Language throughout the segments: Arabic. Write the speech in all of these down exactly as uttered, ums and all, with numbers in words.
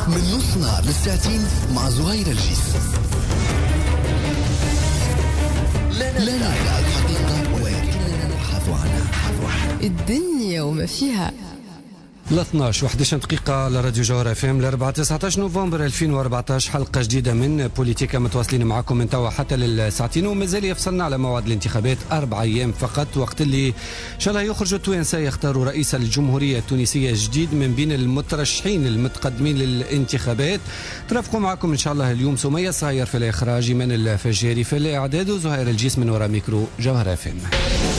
من نص نهار للساعتين مع زهير الجيس. لا لا لا الحقيقة ولكننا نبحث عنها. الدنيا وما فيها. ل اثناش واحد عشر دقيقة على راديو جوهر اف ام الأربعاء تسعة عشر نوفمبر ألفين وأربعطاش، حلقة جديدة من بوليتيكا متواصلين معكم من توا حتى للساعتين، ومازال يفصلنا على موعد الانتخابات أربع أيام فقط، وقت اللي إن شاء الله يخرجوا التوانسة يختاروا رئيس الجمهورية التونسية جديد من بين المترشحين المتقدمين للانتخابات. ترافقوا معكم إن شاء الله اليوم سمية صاير في الإخراج، من الفجاري في الإعداد، وزهير الجيس من وراء ميكرو جوهر اف ام.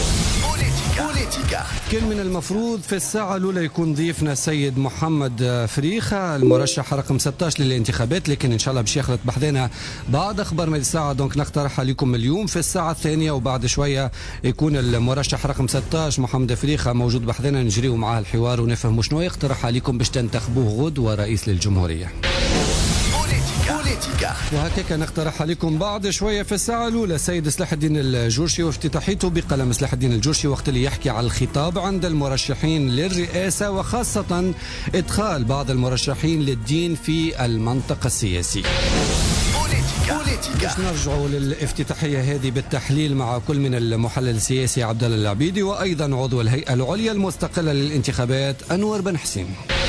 كان من المفروض في الساعة الأولى يكون ضيفنا السيد محمد فريخة المرشح رقم ستة عشر للانتخابات، لكن إن شاء الله باش يخلط بحذنا بعد أخبار من الساعة، دونك نقترح عليكم اليوم في الساعة الثانية، وبعد شوية يكون المرشح رقم ستة عشر محمد فريخة موجود بحذنا، نجريو معاه الحوار ونفهم شنو يقترح عليكم باش تنتخبوه غدوة رئيس للجمهورية. وهكذا نقترح عليكم بعد شوية في الساعة الأولى السيد صلاح الدين الجورشي وافتتاحيته بقلم صلاح الدين الجورشي، وقت اللي يحكي على الخطاب عند المرشحين للرئاسة، وخاصة إدخال بعض المرشحين للدين في المنطقة السياسية. باش نرجعوا للافتتاحية هذه بالتحليل مع كل من المحلل السياسي عبد الله العبيدي، وأيضا عضو الهيئة العليا المستقلة للانتخابات أنور بن حسين.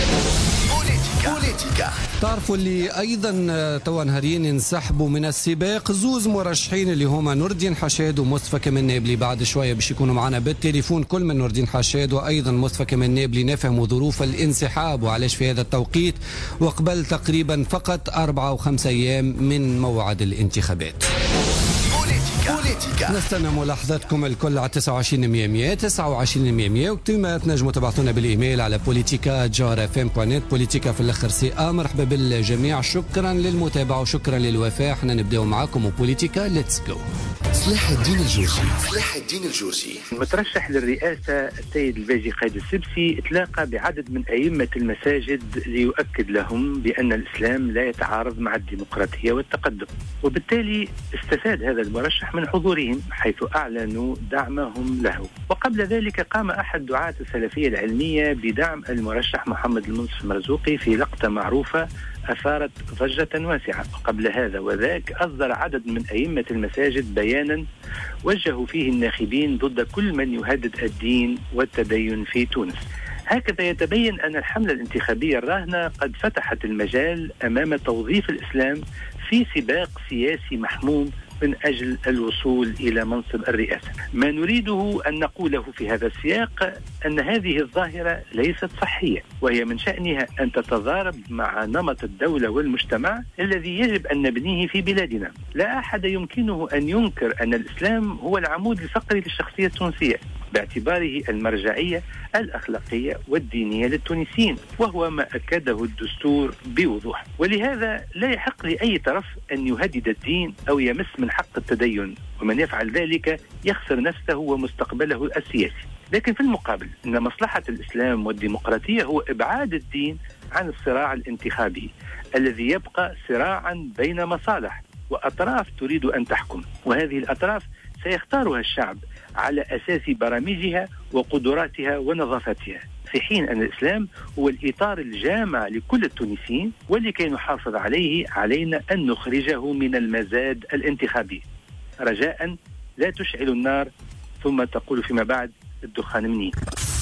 تعرفوا اللي ايضا توا نهارين انسحبوا من السباق زوز مرشحين اللي هما نور الدين حشاد ومصطفى كمال نابلي. بعد شويه باش يكونوا معنا بالتليفون كل من نور الدين حشاد وايضا مصطفى كمال نابلي، نفهموا ظروف الانسحاب وعلاش في هذا التوقيت وقبل تقريبا فقط أربعة وخمسة ايام من موعد الانتخابات. نستنى ملاحظاتكم الكل على تسعة وعشرين مية مية تسعة وعشرين مية مية، وكما تنجموا تبعثونا بالايميل على بوليتيكا جار اف ام دوت نت. بوليتيكا في الاخر سي ا. مرحبا بالجميع، شكرا للمتابعه وشكرا للوفاء. احنا نبداو معاكم وبوليتيكا ليتس جو. صلاح الدين الجورشي صلاح الدين الجورشي المترشح للرئاسة السيد الباجي قايد السبسي تلاقى بعدد من أئمة المساجد ليؤكد لهم بأن الإسلام لا يتعارض مع الديمقراطية والتقدم، وبالتالي استفاد هذا المرشح من حضورهم حيث أعلنوا دعمهم له. وقبل ذلك قام أحد دعاة السلفية العلمية بدعم المرشح محمد المنصف مرزوقي في لقطة معروفة أثارت ضجة واسعة. وقبل هذا وذاك أصدر عدد من أئمة المساجد بيانا وجهوا فيه الناخبين ضد كل من يهدد الدين والتدين في تونس. هكذا يتبين أن الحملة الانتخابية الراهنة قد فتحت المجال أمام توظيف الإسلام في سباق سياسي محموم من أجل الوصول إلى منصب الرئاسة. ما نريده أن نقوله في هذا السياق أن هذه الظاهرة ليست صحية، وهي من شأنها أن تتضارب مع نمط الدولة والمجتمع الذي يجب أن نبنيه في بلادنا. لا أحد يمكنه أن ينكر أن الإسلام هو العمود الفقري للشخصية التونسية باعتباره المرجعية الأخلاقية والدينية للتونسيين، وهو ما أكده الدستور بوضوح. ولهذا لا يحق لأي طرف أن يهدد الدين أو يمس من حق التدين، ومن يفعل ذلك يخسر نفسه ومستقبله السياسي. لكن في المقابل إن مصلحة الإسلام والديمقراطية هو إبعاد الدين عن الصراع الانتخابي الذي يبقى صراعا بين مصالح وأطراف تريد أن تحكم، وهذه الأطراف سيختارها الشعب على أساس برامجها وقدراتها ونظافتها، في حين أن الإسلام هو الإطار الجامع لكل التونسيين، ولكي نحافظ عليه علينا أن نخرجه من المزاد الانتخابي. رجاء لا تشعل النار ثم تقول فيما بعد الدخان منين.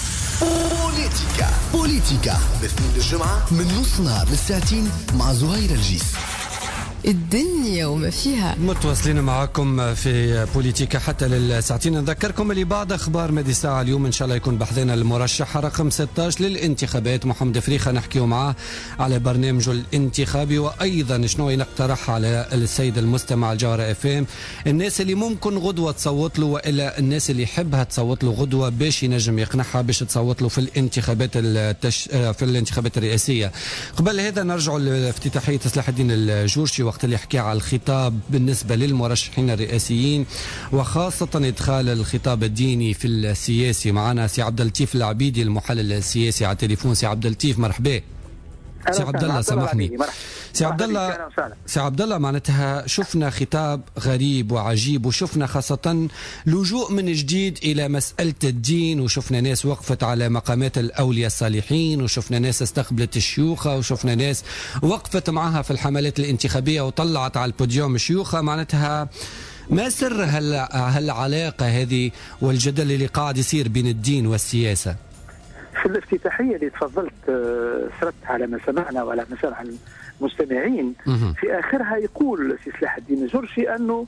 بوليتيكا بوليتيكا باثنين الجمعة من نص نهار للساعتين مع زهير الجيس. الدنيا وما فيها. متواصلين معكم في بوليتيكا حتى للساعتين. نذكركم اللي بعد اخبار مدي ساعه اليوم ان شاء الله يكون بحثنا المرشح رقم ستة عشر للانتخابات محمد فريخة، نحكيو معاه على برنامجه الانتخابي، وايضا شنو نقترح على السيد المستمع الجوهر اف ام، الناس اللي ممكن غدوه تصوت له والا الناس اللي يحبها تصوت له غدوه باش ينجم يقنعها باش تصوت له في الانتخابات التش... في الانتخابات الرئاسيه. قبل هذا نرجع لافتتاحيه صلاح الدين الجورشي وقت اللي يحكي على الخطاب بالنسبة للمرشحين الرئاسيين، وخاصة إدخال الخطاب الديني في السياسي. معنا سي عبد اللطيف العبيدي المحلل السياسي على التليفون. سي عبد اللطيف مرحبا. سي عبد الله سامحني سي عبد الله سي عبد الله معناتها شفنا خطاب غريب وعجيب، وشفنا خاصة لجوء من جديد إلى مسألة الدين، وشفنا ناس وقفت على مقامات الأولياء الصالحين، وشفنا ناس استقبلت الشيوخة، وشفنا ناس وقفت معها في الحملات الانتخابية وطلعت على البوديوم الشيوخة. معناتها ما سر هالعلاقة هذه والجدل اللي قاعد يصير بين الدين والسياسة؟ في الافتتاحية اللي تفضلت سردت على ما سمعنا وعلى ما سمع المستمعين، في آخرها يقول سي صلاح الدين الجرشي أنه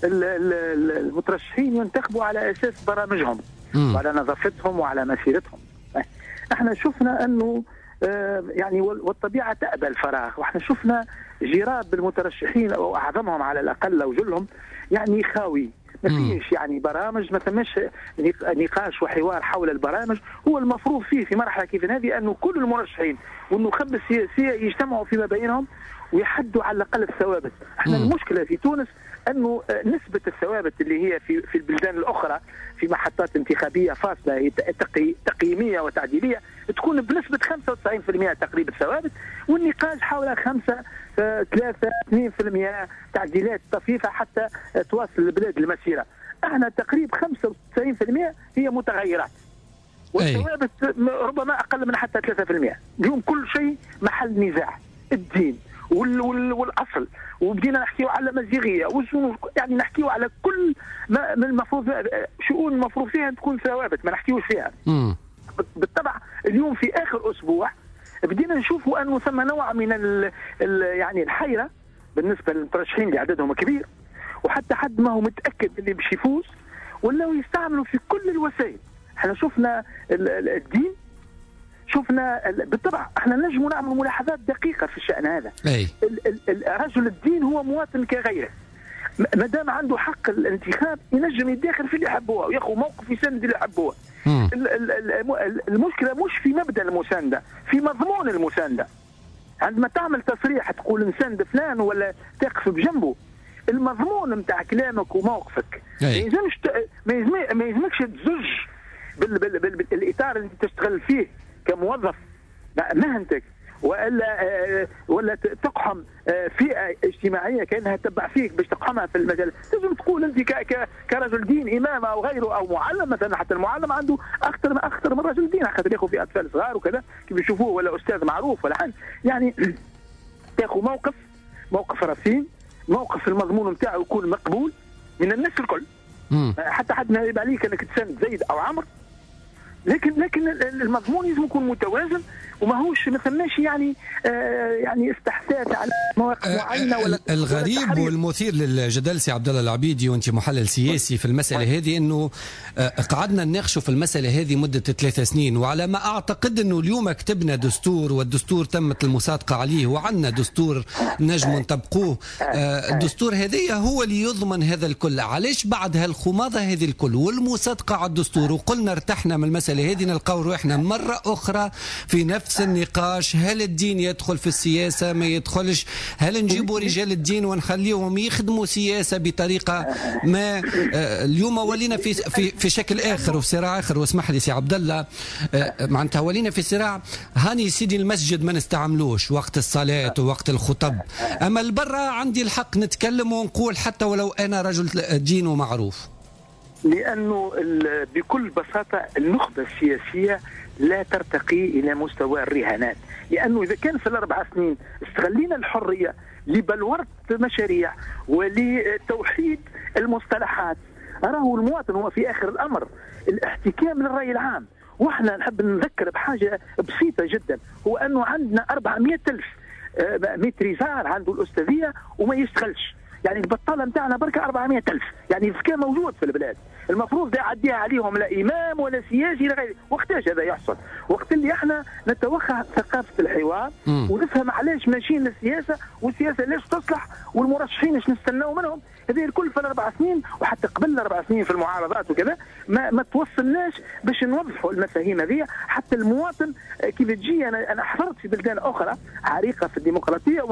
المترشحين ينتخبوا على أساس برامجهم وعلى نظافتهم وعلى مسيرتهم. احنا شفنا أنه يعني والطبيعة تأبى الفراغ، واحنا شفنا جراب المترشحين أو أعظمهم على الأقل أو جلهم يعني خاوي، ما فيش يعني برامج، ما ثمش نقاش وحوار حول البرامج. هو المفروض فيه في مرحله كيف هذه انه كل المرشحين والنخب السياسيه يجتمعوا فيما بينهم ويحدوا على الاقل الثوابت. احنا مم. المشكله في تونس انه نسبه الثوابت اللي هي في في البلدان الاخرى في محطات انتخابيه فاصله تقي تقييميه وتعديليه تكون بنسبه خمسة وتسعين بالمئة تقريبا ثوابت، والنقاش حول خمسة ثلاثة اثنين بالمئة تعديلات طفيفه حتى تواصل البلاد المسيره. احنا تقريبا خمسة وتسعين بالمئة هي متغيرات، والثوابت ربما اقل من حتى ثلاثة بالمئة. اليوم كل شيء محل نزاع، الدين وال وال والاصل، وبدينا نحكيو على مزيغيه يعني نحكيو على كل ما من المفروض شؤون المفروض فيها تكون ثوابت ما نحكيوش فيها. م. بالطبع اليوم في اخر اسبوع بدينا نشوفوا انه ثم نوع من ال ال يعني الحيره بالنسبه للمترشحين اللي عددهم كبير، وحتى حد ما هو متاكد اللي باش يفوز، ولاو يستعملوا في كل الوسائل. احنا شفنا الدين، شفنا بالطبع احنا نجم نعمل ملاحظات دقيقه في الشان هذا. أي. رجل الدين هو مواطن كغيره، ما دام عنده حق الانتخاب ينجم يداخل في اللي يحبوه وياخذ موقف يساند اللي يحبوه. المشكله مش في مبدا المسانده، في مضمون المسانده. عندما تعمل تصريح تقول نساند فلان ولا تقف بجنبه، المضمون نتاع كلامك وموقفك ما يلزمش ما يلزمكش تزج بال بال بال بالاطار اللي تشتغل فيه كموظف مهنتك، ولا ولا تقحم فئه اجتماعيه كانها تتبع فيك باش تقحمها في المجال. لازم تقول انت كرجل دين امام او غيره او معلم مثلا، حتى المعلم عنده اخطر ما اخطر من رجل دين، خاطر ياخذ في اطفال صغار وكذا كيف يشوفوه، ولا استاذ معروف ولا حاجه يعني تاخذ موقف موقف رصين، موقف المضمون نتاعو يكون مقبول من الناس الكل. مم. حتى حد ما يبقى عليك انك تساند زيد او عمرو، لكن لكن المضمون لازم يكون متوازن وماهوش ما ثماش يعني آه يعني استحساس على مواقف معينه. ولا الغريب ولا والمثير للجدل سي عبد الله العبيدي وانت محلل سياسي في المساله هذه انه آه قعدنا نناقشوا في المساله هذه مده ثلاث سنين، وعلى ما اعتقد انه اليوم كتبنا دستور والدستور تمت المصادقه عليه وعندنا دستور نجم نطبقوه. آه الدستور هذه هو اللي يضمن هذا الكل. علاش بعد هالخماضه هذه الكل والمصادقه على الدستور وقلنا ارتحنا من المساله هذه نلقاو روحنا مره اخرى في نفس النقاش؟ هل الدين يدخل في السياسة ما يدخلش؟ هل نجيبوا رجال الدين ونخليهم يخدموا سياسة بطريقة ما؟ اليوم ولينا في في في شكل آخر وفي صراع آخر. واسمح لي سي عبد الله، معناتها ولينا في صراع هاني سيدي المسجد ما نستعملوش وقت الصلاة ووقت الخطب، أما البرة عندي الحق نتكلم ونقول حتى ولو أنا رجل دين ومعروف. لأنه بكل بساطة النخبة السياسية لا ترتقي إلى مستوى الرهانات، لأنه إذا كان في الأربع سنين استغلينا الحرية لبلورة مشاريع ولتوحيد المصطلحات، أراه المواطن هو في آخر الأمر الاحتكام للرأي العام. وإحنا نحب نذكر بحاجة بسيطة جدا، هو أنه عندنا أربعمائة ألف متريزار عنده الأستاذية وما يشتغلش، يعني البطاله نتاعنا بركه أربعمائة ألف، يعني الذكاء موجود في البلاد، المفروض ده يعديها عليهم لا امام ولا سياسي لا غيره. وقتاش هذا يحصل؟ وقت اللي احنا نتوخى ثقافه الحوار ونفهم علاش ماشيين للسياسه، والسياسه ليش تصلح، والمرشحين ايش نستناو منهم. هذه الكل في الاربع سنين وحتى قبل الاربع سنين في المعارضات وكذا ما ما توصلناش باش نوضحوا المفاهيم هذه. حتى المواطن كيف تجي، انا انا حضرت في بلدان اخرى عريقه في الديمقراطيه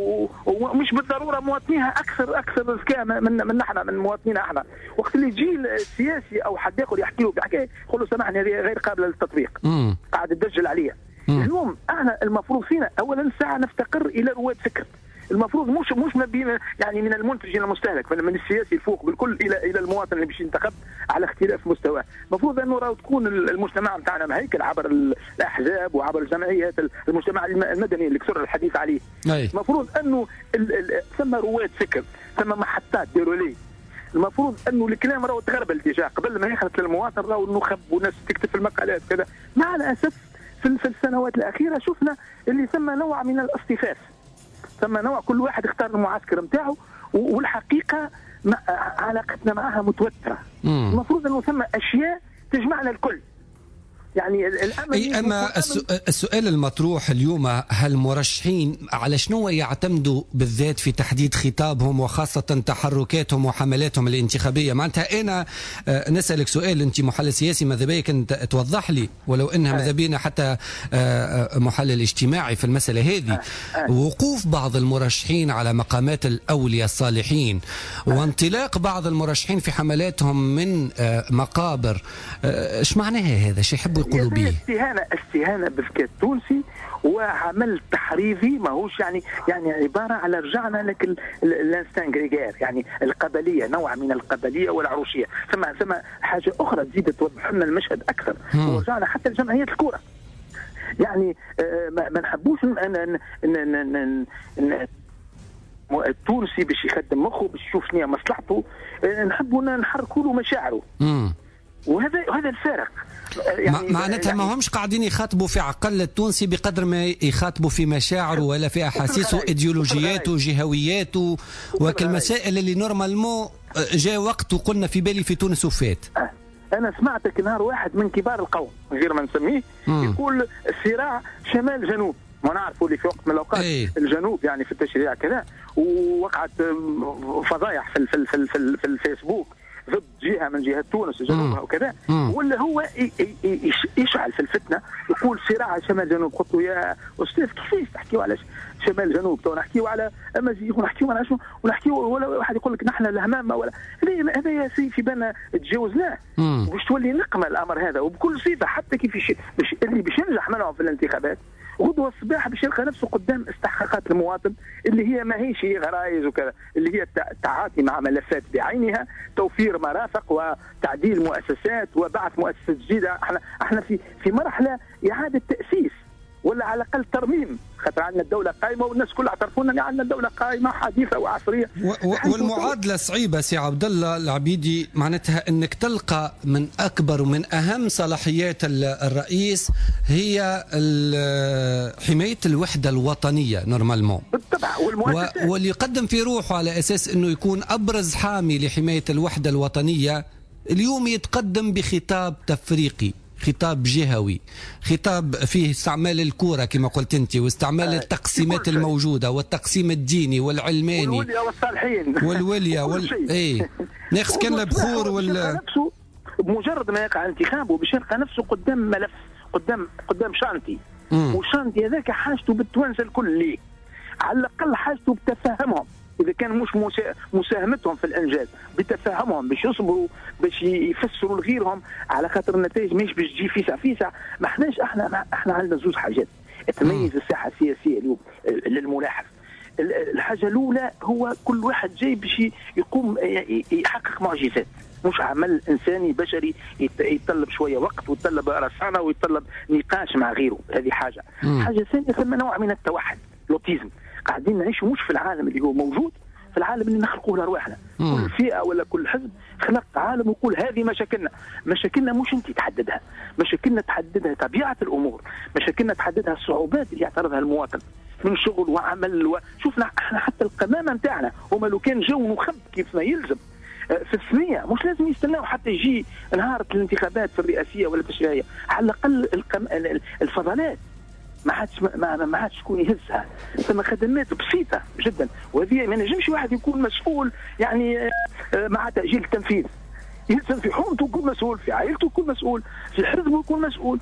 ومش بالضروره مواطنيها اكثر اكثر ذكاء من من احنا من مواطنينا احنا. وقت اللي يجي السياسي او حد ياخذ يحكي له بحكايه يقول له سامحني هذه غير قابله للتطبيق، قاعد تدجل عليها. اليوم احنا المفروض فينا اولا ساعه نفتقر الى رواد فكر، المفروض مش مش يعني من المنتج الى المستهلك، من السياسي الفوق بالكل الى الى المواطن اللي باش ينتخب على اختلاف مستواه. المفروض انه راهو تكون المجتمع نتاعنا مهيكل عبر الاحزاب وعبر الجمعيات، المجتمع المدني اللي كثر الحديث عليه. المفروض انه ثم رواد فكر، ثم محطات ديرولي. المفروض انه الكلام راهو تغربل ديجا قبل ما يخلط للمواطن، راهو النخب وناس تكتب في المقالات كذا. مع الاسف في السنوات الاخيره شفنا اللي ثم نوع من الاصطفاف، ثم نوع كل واحد اختار المعسكر نتاعو، والحقيقه علاقتنا معها متوتره. مم. المفروض انه ثم اشياء تجمعنا الكل. يعني أي أما السؤال المطروح اليوم، هل المرشحين على شنو يعتمدوا بالذات في تحديد خطابهم وخاصة تحركاتهم وحملاتهم الانتخابية؟ معناتها أنا نسألك سؤال، أنت محلل سياسي، ماذا بيك أنت توضح لي ولو أنها ماذا بينا حتى محلل اجتماعي في المسألة هذه. وقوف بعض المرشحين على مقامات الأولياء الصالحين وانطلاق بعض المرشحين في حملاتهم من مقابر، ايش معناها هذا؟ شو يحبوا يقولوا به؟ استهانه استهانه بالذكاء التونسي وعمل تحريضي، ماهوش يعني يعني عباره على رجعنا لك الانستان غريغير، يعني القبليه، نوع من القبليه والعروشيه. ثم ثم حاجه اخرى تزيد توضح لنا المشهد اكثر، ورجعنا حتى لجمعيات الكره. يعني آه ما نحبوش ان التونسي باش يخدم مخه باش يشوف شنو مصلحته، نحبوا نحركوا له مشاعره. وهذا هذا الفارق. يعني معناتها يعني ما همش قاعدين يخاطبوا في عقل التونسي بقدر ما يخاطبوا في مشاعره ولا في احاسيسه وايديولوجياته وجهوياته وكالمسائل اللي نورمالمون جاء وقت وقلنا في بالي في تونس وفات. انا سمعتك نهار واحد من كبار القوم غير ما نسميه يقول الصراع شمال جنوب، ما نعرفوا اللي في وقت من الاوقات ايه؟ الجنوب يعني في التشريع كذا، ووقعت فضايح في في في, في, في الفيسبوك ضد جهه من جهات تونس جنوبها وكذا، ولا هو يشعل في الفتنه يقول صراع شمال جنوب. قلت له يا استاذ كيفاش تحكيوا على شمال جنوب؟ تو نحكيوا على امازيغ ونحكيوا على شنو ونحكيوا، ولا واحد يقول لك نحن الهمامه ولا هذا يا سي في بالنا تجاوزناه، وباش تولي نقمه الامر هذا وبكل صفه. حتى كيف باش اللي باش ينجح منهم في الانتخابات غدوه الصباح باش يلقى نفسه قدام استحقاقات المواطن اللي هي ماهيش هي غرايز وكذا، اللي هي التعاطي مع ملفات بعينها، توفير مرافق وتعديل مؤسسات وبعث مؤسسات جديده. احنا احنا في في مرحله اعاده تاسيس ولا على الاقل ترميم، خاطر عندنا الدوله قائمه والناس كلها اعترفوا ان عندنا الدوله قائمه حديثه وعصريه. والمعادله صعيبه سي عبد الله العبيدي، معناتها انك تلقى من اكبر ومن اهم صلاحيات الرئيس هي حمايه الوحده الوطنيه نورمالمون بالطبع، والمؤسسات واللي يقدم في روحه على اساس انه يكون ابرز حامي لحمايه الوحده الوطنيه اليوم يتقدم بخطاب تفريقي، خطاب جهوي، خطاب فيه استعمال الكورة كما قلت انت، واستعمال آه التقسيمات الموجودة والتقسيم الديني والعلماني والولية والصالحين والولية وال... ايه ناخذ كان البخور وال نفسه بمجرد ما يقع انتخابه باش يلقى نفسه قدام ملف، قدام قدام شانتي، والشانتي هذاك حاجته بالتوانسه الكل ليه، على الاقل حاجته بتفهمهم، إذا كان مش مساهمتهم في الإنجاز بتفهمهم باش يصبروا باش يفسروا لغيرهم، على خاطر النتائج مش باش تجي فيسع فيسع. ما احناش احنا احنا عندنا زوج حاجات تميز الساحة السياسية اليوم للملاحظ. الحاجة الأولى هو كل واحد جاي باش يقوم يحقق معجزات، مش عمل إنساني بشري يتطلب شوية وقت ويتطلب رصانة ويتطلب نقاش مع غيره. هذه حاجة. حاجة ثانية ثم نوع من التوحد، لوتيزم. قاعدين نعيشوا مش في العالم اللي هو موجود، في العالم اللي نخلقوه لارواحنا. كل فئه ولا كل حزب خلق عالم ويقول هذه مشاكلنا. مشاكلنا مش انت تحددها، مشاكلنا تحددها طبيعه الامور، مشاكلنا تحددها الصعوبات اللي يعترضها المواطن من شغل وعمل. وشوفنا احنا حتى القمامه نتاعنا هما لو كان جو مخب كيف ما يلزم في الثنيه، مش لازم يستناوا حتى يجي نهار الانتخابات في الرئاسيه ولا التشريعيه، على الاقل القم... الفضلات ما عادش ما, ما عادش شكون يهزها. ثم خدمات بسيطه جدا، وهذه ما نجمش واحد يكون مسؤول يعني مع تاجيل التنفيذ. يلزم في حومته يكون مسؤول، في عائلته يكون مسؤول، في حزبه يكون مسؤول.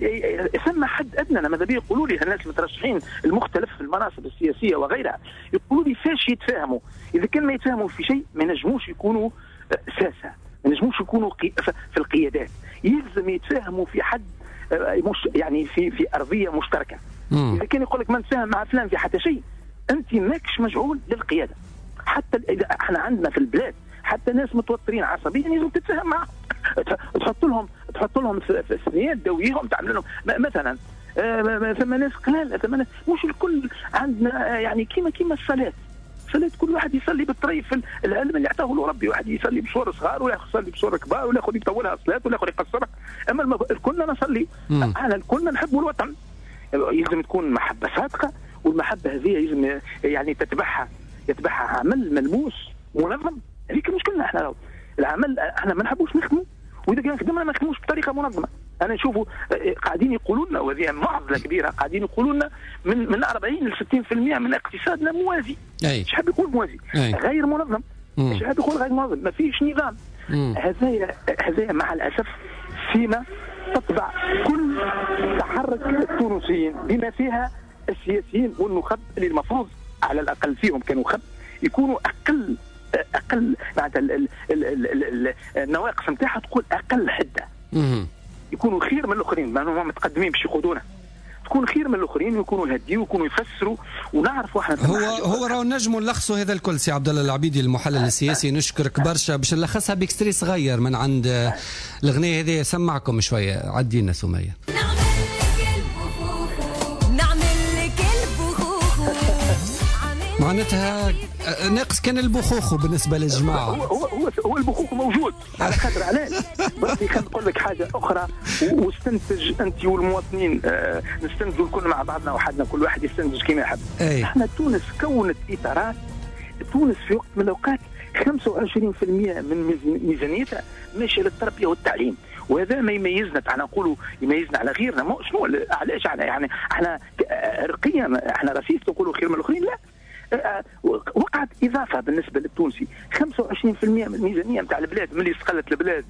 ثم حد ادنى. ماذا بيه يقولوا لي الناس المترشحين المختلف في المناصب السياسيه وغيرها، يقولوا لي فاش يتفاهموا؟ اذا كان ما يتفاهموا في شيء ما نجموش يكونوا ساسه، ما نجموش يكونوا في القيادات. يلزم يتفاهموا في حد مش يعني في في ارضيه مشتركه. مم. اذا كان يقول لك ما نتفاهم مع فلان في حتى شيء، انت ماكش مجعول للقياده. حتى اذا احنا عندنا في البلاد حتى ناس متوترين عصبيا لازم تتفاهم معهم، تحط لهم تحط لهم في السنيات دويهم تعمل لهم مثلا ثم ناس قلال، ثم ناس مش الكل عندنا يعني كيما كيما الصلاه. الصلاه كل واحد يصلي بالطريف العلم اللي اعطاه له ربي، واحد يصلي بصور صغار ولا يصلي بصور كبار ولا ياخذ يطولها الصلاه ولا ياخذ يقصرها. اما المف... كلنا نصلي، احنا كلنا نحبوا الوطن، يلزم تكون محبه صادقه، والمحبه هذه يلزم يعني تتبعها يتبعها عمل ملموس منظم. هذيك مشكلنا احنا، العمل احنا ما نحبوش نخدموا، واذا كان خدمنا ما نخدموش بطريقه منظمه. انا نشوفوا قاعدين يقولوا لنا، وهذه معضله كبيره، قاعدين يقولوا لنا من من أربعين ل ستين بالمئة من اقتصادنا موازي. ايش حاب يقول موازي؟ أي. غير منظم. ايش حاب يقول غير منظم؟ ما فيش نظام. هذايا هذايا مع الاسف سمه تطبع كل تحرك التونسيين، بما فيها السياسيين والنخب اللي المفروض على الاقل فيهم كنخب يكونوا اقل اقل معناتها النواقص نتاعها تقول اقل حده. يكونوا خير من الاخرين، ما هم متقدمين باش يقودونا، تكون خير من الاخرين ويكونوا هاديين ويكونوا يفسروا ونعرفوا احنا. هو هو راهو نجموا نلخصوا هذا الكل. سي عبد الله العبيدي المحلل السياسي، نشكرك برشا. باش نلخصها بكستري صغير من عند الاغنيه هذه، سمعكم شويه. عدينا سميه. معناتها ناقص كان البخوخ بالنسبه للجماعه. هو هو هو, هو البخوخ موجود على خاطر علاه. بركي خلينا نقول لك حاجه اخرى، واستنتج انت والمواطنين آه نستنتجوا الكل مع بعضنا وحدنا، كل واحد يستنتج كما يحب. احنا تونس كونت اطارات، تونس في وقت من الاوقات خمسة وعشرين بالمئة من ميزانيتها ماشيه للتربيه والتعليم، وهذا ما يميزنا. تعال نقولوا يميزنا على غيرنا. مو شنو علاش احنا يعني احنا رقيا احنا راسيست نقولوا خير من الاخرين؟ لا، وقعت اضافه بالنسبه للتونسي خمسة وعشرين بالمئة من الميزانيه نتاع البلاد ملي استقلت البلاد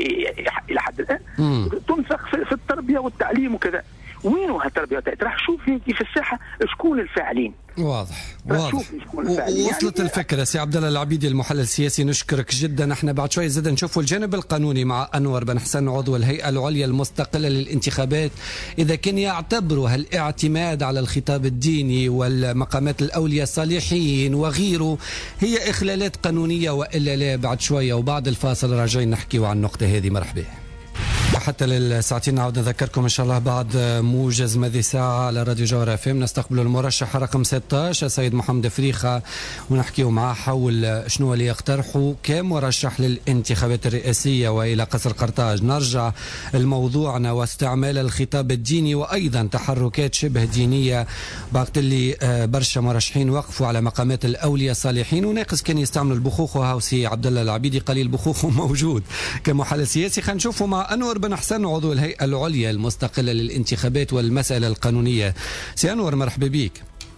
الى حد الان تنفق في التربيه والتعليم وكذا. وين هالتربيه؟ راح شوف انت في الساحه شكون الفاعلين. واضح واضح وصلت يعني الفكره. سي عبد الله العبيدي المحلل السياسي، نشكرك جدا. احنا بعد شوي زاد نشوفوا الجانب القانوني مع انور بن حسن عضو الهيئه العليا المستقله للانتخابات، اذا كان يعتبروا هالاعتماد على الخطاب الديني والمقامات الاولياء الصالحين وغيره هي اخلالات قانونيه والا لا. بعد شويه وبعد الفاصل راجعين نحكيوا عن النقطه هذه. مرحبا. حتى للساعتين نعود نذكركم ان شاء الله بعد موجز ماذي ساعه على راديو جوهر اف ام نستقبل المرشح رقم ستة عشر السيد محمد فريخه، ونحكيوا معاه حول شنو اللي يقترحوا كمرشح للانتخابات الرئاسيه والى قصر قرطاج. نرجع لموضوعنا واستعمال الخطاب الديني وايضا تحركات شبه دينيه، وقت اللي برشا مرشحين وقفوا على مقامات الاولياء الصالحين وناقص كان يستعملوا البخوخ. وهاوسي عبد الله العبيدي قليل البخوخ موجود كمحلل سياسي. خلينا نشوفوا مع انور بن حسن عضو الهيئة العليا المستقلة للانتخابات والمسألة القانونية. سي أنور مرحبا بك.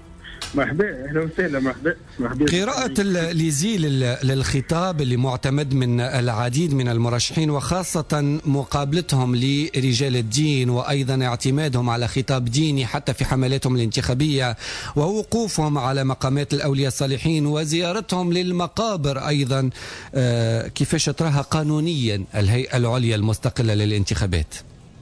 مرحبا، اهلا وسهلا. مرحبا. مرحبا. قراءة الليزي للخطاب اللي معتمد من العديد من المرشحين، وخاصة مقابلتهم لرجال الدين وأيضا اعتمادهم على خطاب ديني حتى في حملاتهم الانتخابية، ووقوفهم على مقامات الأولياء الصالحين وزيارتهم للمقابر أيضا، كيفاش تراها قانونيا الهيئة العليا المستقلة للانتخابات؟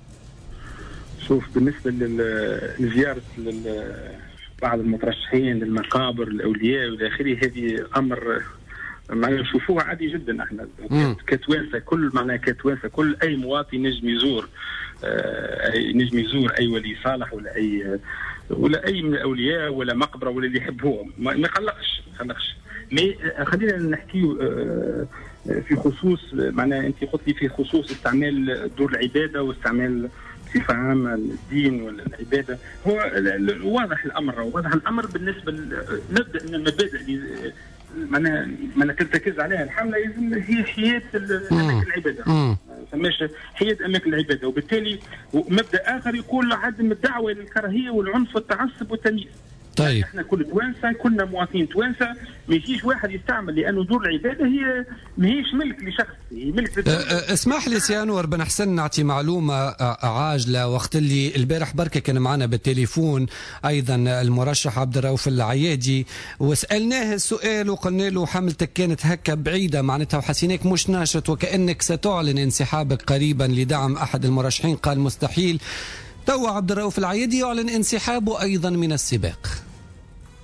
شوف، بالنسبة لزيارة بعض المترشحين للمقابر الاولياء والى اخره، هذه امر معناها نشوفوه عادي جدا. احنا كتوانسه، كل معناها كتوانسه كل اي مواطن نجم يزور آه نجم يزور اي ولي صالح ولا اي ولا اي من الاولياء ولا مقبره ولا اللي يحب هو، ما يقلقش ما يقلقش. مي خلينا نحكيو آه في خصوص معناها انت قلت لي في خصوص استعمال دور العباده واستعمال بصفة عامة الدين ولا العبادة. هو واضح الأمر واضح الأمر بالنسبة نبدأ من المبادئ اللي معناها معناها ترتكز عليها الحملة هي حياة أماكن العبادة، ما سماش حياة أماكن العبادة. وبالتالي مبدأ آخر يقول عدم الدعوة للكراهية والعنف والتعصب والتمييز. طيب احنا كل توانسه، كلنا مواطنين توانسه، ما يجيش واحد يستعمل، لانه دور العباده هي ماهيش ملك لشخص، هي ملك للدولة. اسمح لي سي انور بن حسن نعطي معلومه عاجله. وقت اللي البارح بركه كان معنا بالتليفون ايضا المرشح عبد الرؤوف العيادي، وسالناه السؤال وقلنا له حملتك كانت هكا بعيده معناتها وحسيناك مش ناشط وكانك ستعلن انسحابك قريبا لدعم احد المرشحين، قال مستحيل. تو عبد الرؤوف العيادي يعلن انسحابه ايضا من السباق.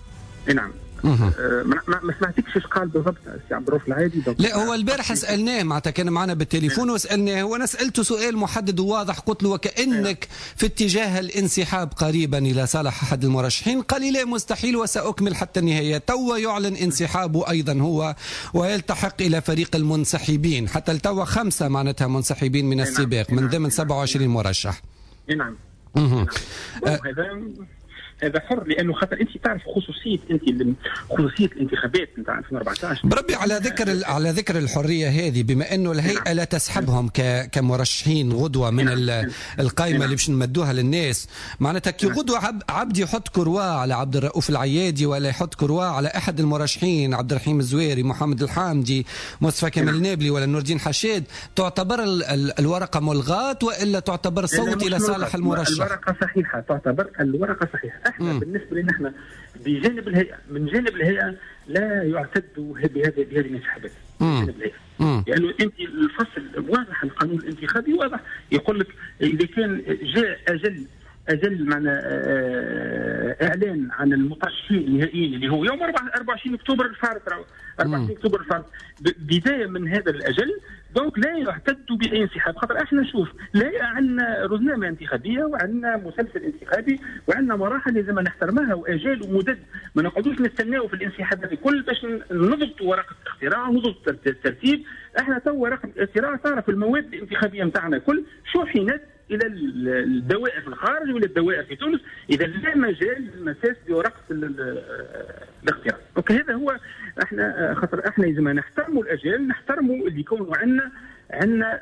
نعم. أه ما, ما سمعتكش ايش قال بالضبط سي عبد الرؤوف العادي. لا هو البارح سالناه معناتها كان معنا بالتليفون وسالناه وانا سالته سؤال محدد وواضح، قلت له وكانك في اتجاه الانسحاب قريبا الى صالح احد المرشحين، قال لي لا مستحيل وساكمل حتى النهايه. توا يعلن انسحابه ايضا هو ويلتحق الى فريق المنسحبين، حتى التوا خمسه معناتها منسحبين من السباق من ضمن سبعة وعشرين مرشح. نعم. نعم. هذا هذا حر، لانه خاطر انت تعرف خصوصيه انت خصوصيه الانتخابات نتاع ألفين وأربعة عشر. بربي على ذكر على ذكر الحريه هذه، بما انه الهيئه لا تسحبهم كمرشحين غدوه من القائمه اللي باش نمدوها للناس، معناتها كي غدوه عبد يحط كرواه على عبد الرؤوف العيادي ولا يحط كرواه على احد المرشحين، عبد الرحيم الزويري، محمد الحامدي، مصطفى كامل النابلي ولا نور الدين حشاد، تعتبر الورقه ملغاه والا تعتبر صوت الى صالح المرشح؟ الورقه صحيحه، تعتبر الورقه صحيحه. احنا مم. بالنسبه لنا احنا بجانب الهيئه، من جانب الهيئه لا يعتد بهذه بهذه الانسحابات من جانب الهيئه، لانه انت الفصل واضح، القانون الانتخابي واضح يقول لك اذا كان جاء اجل اجل معنا اعلان عن المرشحين النهائيين اللي هو يوم أربعة وعشرين أكتوبر الفارط، أربعة وعشرين أكتوبر الفارط، بدايه من هذا الاجل دونك لا يعتد باي انسحاب. خاطر احنا نشوف لا عندنا رزنامه انتخابيه وعندنا مسلسل انتخابي وعندنا مراحل لازم نحترمها واجال ومدد، ما نقعدوش نستناو في الانسحابات الكل باش نضبطوا ورقه الاختراع ونضبطوا الترتيب. احنا تو ورقه الاختراع تعرف المواد الانتخابيه نتاعنا كل شحنت الى الدوائر في الخارج ولا الدوائر في تونس، اذا لا مجال للمساس بورقه الاختراع. دونك هذا هو احنا خاطر احنا لازم نحترموا الاجال، نحترموا اللي يكونوا عندنا عندنا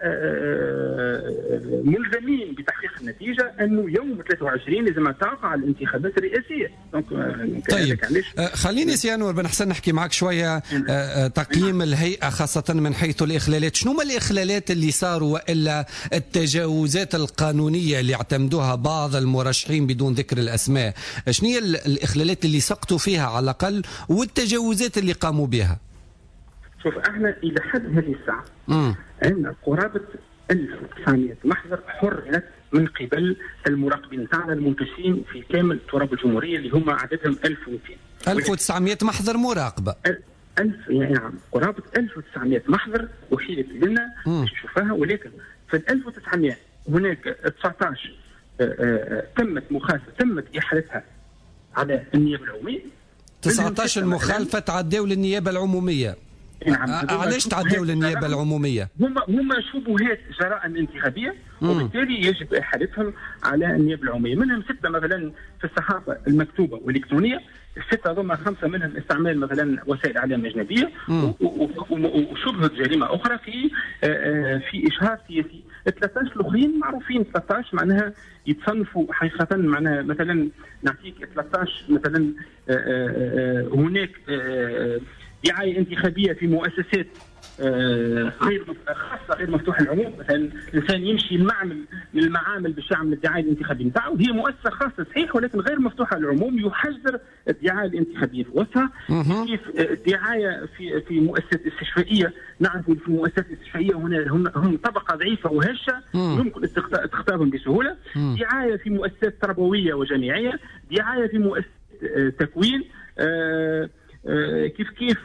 ملزمين بتحقيق النتيجه انه يوم ثلاثة وعشرين لازم تقع الانتخابات الرئاسيه. دونك طيب خليني سي انور بن حسن نحكي معك شويه تقييم الهيئه خاصه من حيث الاخلالات. شنو ما الاخلالات اللي صاروا والا التجاوزات القانونيه اللي اعتمدوها بعض المرشحين بدون ذكر الاسماء؟ شنو هي الاخلالات اللي سقطوا فيها على الاقل والتجاوزات اللي قاموا بها؟ شوف احنا الى حد هذه الساعه عندنا قرابه ألف وتسعمائة محضر حررت من قبل المراقبين نتاعنا المنتشرين في كامل تراب الجمهوريه اللي هم عددهم ألف ومئتين. ألف وتسعمائة محضر مراقبه. ألف نعم قرابه ألف وتسعمائة محضر وحيلت لنا باش نشوفها، ولكن في ال ألف وتسعمائة هناك تسعة عشر آآ آآ تمت مخالفه تمت احالتها على النيابه العموميه. تسعة عشر مخالفه تعداو للنيابه العموميه. نعم. علاش تعدوا للنيابه العموميه؟ هم هم شبهات جرائم انتخابيه وبالتالي يجب احالتهم على النيابه العموميه. منهم سته مثلا في الصحافه المكتوبه والالكترونيه، السته ضمن خمسه منهم استعمال مثلا وسائل اعلام اجنبيه وشبهه جريمه اخرى في في اشهار سياسي. ثلاثة عشر الاخرين معروفين، ثلاثة عشر معناها يتصنفوا حقيقه معناها مثلا نعطيك ثلاثة عشر مثلا هناك دعاية انتخابية في مؤسسات غير خاصة غير مفتوحة للعموم. مثلا الإنسان يمشي المعمل من المعامل باش يعمل الدعاية الانتخابية نتاعو، هي مؤسسة خاصة صحيح ولكن غير مفتوحة للعموم، يحجر الدعاية الانتخابية في وسطها. كيف الدعاية في في مؤسسات استشفائية، نعرف في المؤسسات الاستشفائية هنا هم, هم طبقة ضعيفة وهشة يمكن استقطابهم بسهولة. دعاية في مؤسسات تربوية وجامعية، دعاية في مؤسسات تكوين، آه كيف كيف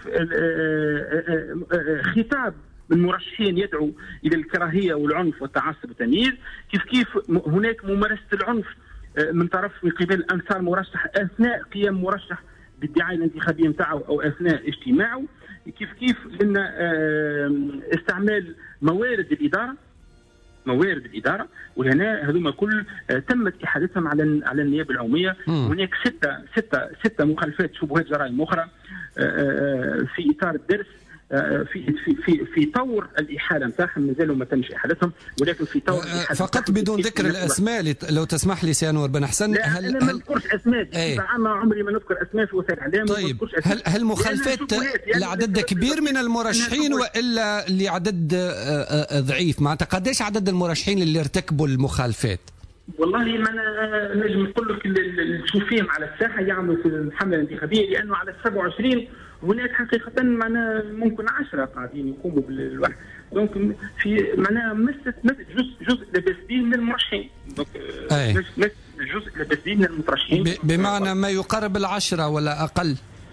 خطاب المرشحين يدعو إلى الكراهية والعنف والتعصب والتمييز، كيف كيف هناك ممارسة العنف من طرف من قبل أنصار مرشح أثناء قيام مرشح بالدعاية الانتخابية نتاعو أو أثناء اجتماعه، كيف كيف لأن استعمال موارد الإدارة موارد الإدارة، وهنا هذوما كل تمت إحالتهم على على النيابة العمومية. هناك ستة ستة ستة مخالفات شبهات جرائم أخرى في إطار الدرس في في في في طور الإحالة نتاعهم، مازالوا ما تمش إحالتهم ولكن في طور الإحالة فقط بدون ذكر الأسماء لو تسمح لي سي أنور بن حسن. لا هل أنا ما نذكرش أسماء بصفة عامة، عمري ما نذكر أسماء في وسائل الإعلام. طيب هل هل مخالفات لعدد كبير من المرشحين وإلا لعدد ضعيف؟ معناتها قديش عدد المرشحين اللي ارتكبوا المخالفات؟ والله ما انا نجم نقول لك اللي تشوفيهم على الساحه يعملوا في الحمله الانتخابيه، لانه على سبعة وعشرين هناك حقيقه معنا ممكن عشرة قاعدين يقوموا بالوحده. دونك في معناها مست جزء جزء لاباس به من المرشحين، دونك جزء لاباس به من المترشحين بمعنى ما يقارب العشرة ولا اقل.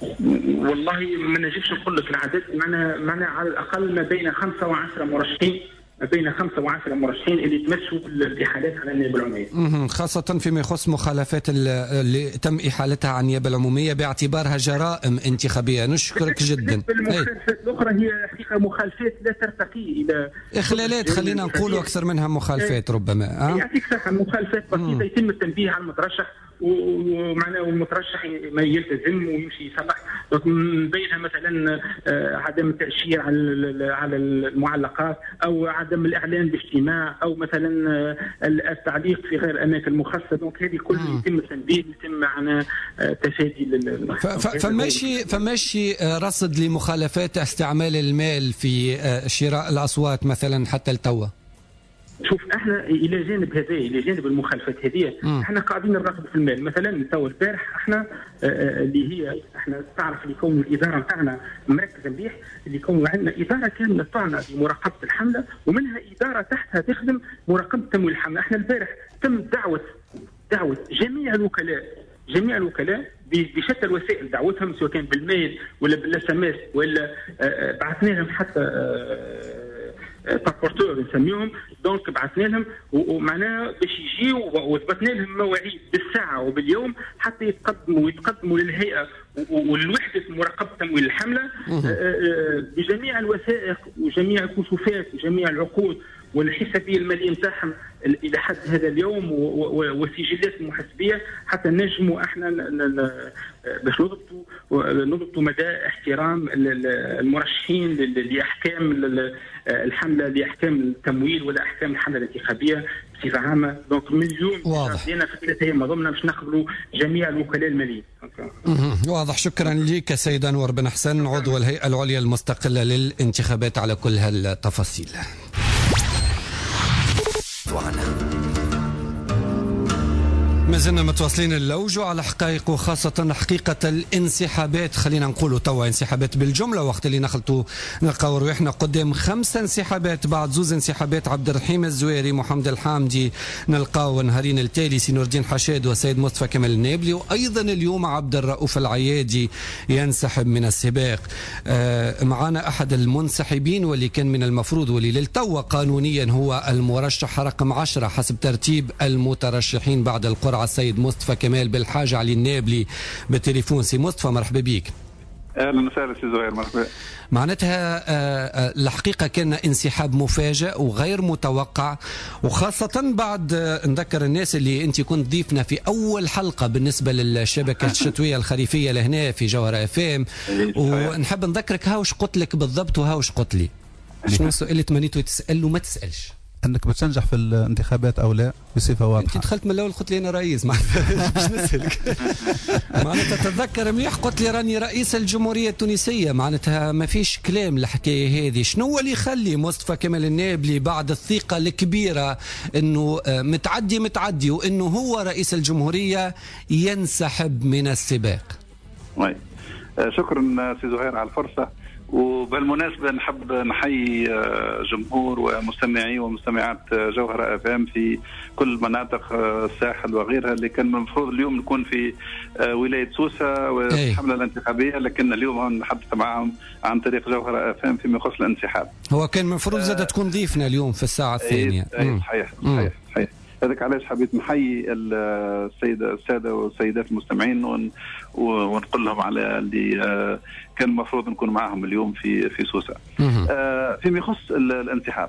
والله ما نجمش نقول لك العدد، معنا معنا على الاقل ما بين خمسة وعشرة مرشحين، ما بين خمسة وعشرة مرشحين اللي تمسوا الاحالات على النيابه العموميه. خاصه فيما يخص مخالفات اللي تم احالتها عن النيابه العموميه باعتبارها جرائم انتخابيه. نشكرك جدا. المخالفات الاخرى هي حقيقه مخالفات لا ترتقي الى اخلالات، خلينا نقولوا اكثر منها مخالفات ربما. أه؟ يعطيك صحه، مخالفات بسيطه يتم التنبيه على المترشح ومعناه المترشح ما يلتزم ويمشي يصلح. من بينها مثلا عدم التأشير على على المعلقات، او عدم الاعلان باجتماع، او مثلا التعليق في غير اماكن مخصصه. دونك هذه كلها يتم التنبيه، يتم معنا تفادي. فماشي فماشي رصد لمخالفات استعمال المال في شراء الاصوات مثلا حتى التوا. شوف احنا الى جانب هذا، الى جانب المخالفات هذه، احنا قاعدين نراقب في المال. مثلا تو البارح احنا اه اللي هي احنا تعرف اللي كون الاداره نتاعنا مركزه مليح، اللي كون عندنا اداره كامله تعمل بمراقبه الحمله، ومنها اداره تحتها تخدم مراقبه تمويل الحمله. احنا البارح تم دعوه دعوه جميع الوكلاء جميع الوكلاء بشتى الوسائل، دعوتهم سواء كان بالميل ولا بالاس ام اس ولا اه بعثنا لهم حتى اه باسبورتور نسميهم. دونك بعثنا لهم ومعناه باش يجيو وثبتنا لهم مواعيد بالساعه وباليوم حتى يتقدموا ويتقدموا للهيئه والوحده مراقبه تمويل الحمله بجميع الوثائق وجميع الكشوفات وجميع العقود والحسابيه الماليه نتاعهم الى حد هذا اليوم والسجلات المحاسبيه، حتى نجموا احنا باش نضبطوا نضبطوا مدى احترام المرشحين لاحكام الحمله، لاحكام التمويل ولا احكام الحمله الانتخابيه بصفه عامه. دونك من اليوم بدينا في ثلاث ايام ضمنا باش نقبلوا جميع الوكلاء الماليين. واضح. شكرا لك سيد انور بن حسن، عضو الهيئه العليا المستقله للانتخابات، على كل هالتفاصيل. ما زلنا متواصلين اللوج على حقائق، وخاصة حقيقة الانسحابات. خلينا نقولوا توا انسحابات بالجملة، وقت اللي نخلطوا نلقاو روحنا قدام خمسة انسحابات بعد زوز انسحابات عبد الرحيم الزويري محمد الحامدي، نلقاو نهارين التالي سي نور الدين حشاد وسيد مصطفى كمال النابلي، وأيضا اليوم عبد الرؤوف العيادي ينسحب من السباق. آه معنا أحد المنسحبين واللي كان من المفروض واللي للتو قانونيا هو المرشح رقم عشرة حسب ترتيب المترشحين بعد القرعة، السيد مصطفى كمال بالحاجة علي النابلي بالتليفون. سي مصطفى مرحبا بك. اهلا وسهلا سي زهير، مرحبا. معناتها الحقيقة كان انسحاب مفاجئ وغير متوقع، وخاصة بعد نذكر الناس اللي انت كنت ضيفنا في اول حلقة بالنسبة للشبكة الشتوية الخريفية لهنا في جوهرة اف ام، ونحب نذكرك هاوش قلت لك بالضبط وهاوش قلت لي. شنو السؤال اللي تمنيته تسأل وما تسألش؟ انك بتنجح في الانتخابات او لا بصفه واضحه. انت دخلت من الاول قلت لي انا رئيس، معناتها باش نسالك. معناتها تتذكر مليح قلت لي راني رئيس الجمهوريه التونسيه، معناتها ما فيش كلام الحكايه هذه. شنو هو اللي يخلي مصطفى كمال النابلي بعد الثقه الكبيره انه متعدي متعدي وانه هو رئيس الجمهوريه ينسحب من السباق؟ وي. شكرا سي زهير على الفرصه. وبالمناسبة نحب نحيي جمهور ومستمعي ومستمعات جوهرة اف ام في كل مناطق الساحل وغيرها، اللي كان المفروض اليوم نكون في ولاية سوسة والحملة الانتخابية، لكن اليوم نحدث معهم عن طريق جوهرة اف ام فيما يخص الانسحاب. هو كان المفروض زاد تكون ضيفنا اليوم في الساعة الثانية. اي صحيح صحيح صحيح. هذاك علاش حبيت نحيي السيدة السادة والسيدات المستمعين ون ونقول لهم على اللي كان المفروض نكون معهم اليوم في في سوسة. فيما يخص الانسحاب،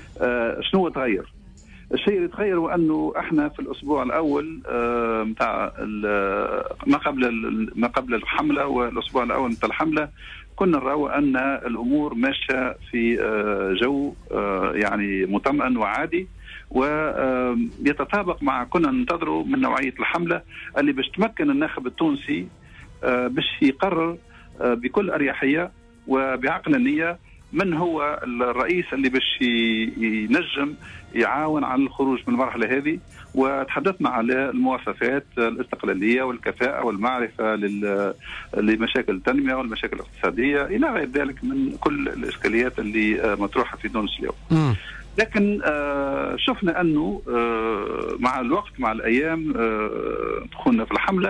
شنو تغير؟ الشيء اللي تغير هو انه احنا في الاسبوع الاول نتاع ما قبل ما قبل الحمله والاسبوع الاول نتاع الحمله كنا نراو ان الامور ماشيه في جو يعني مطمئن وعادي، ويتطابق مع كنا ننتظروا من نوعيه الحمله اللي باش تمكن الناخب التونسي باش يقرر بكل اريحيه وبعقلانيه من هو الرئيس اللي باش ينجم يعاون على الخروج من المرحله هذه. وتحدثنا على المواصفات الاستقلاليه والكفاءه والمعرفه لمشاكل التنميه والمشاكل الاقتصاديه الى غير ذلك من كل الاشكاليات اللي مطروحه في تونس اليوم. لكن آه شفنا انه آه مع الوقت مع الايام آه دخولنا في الحمله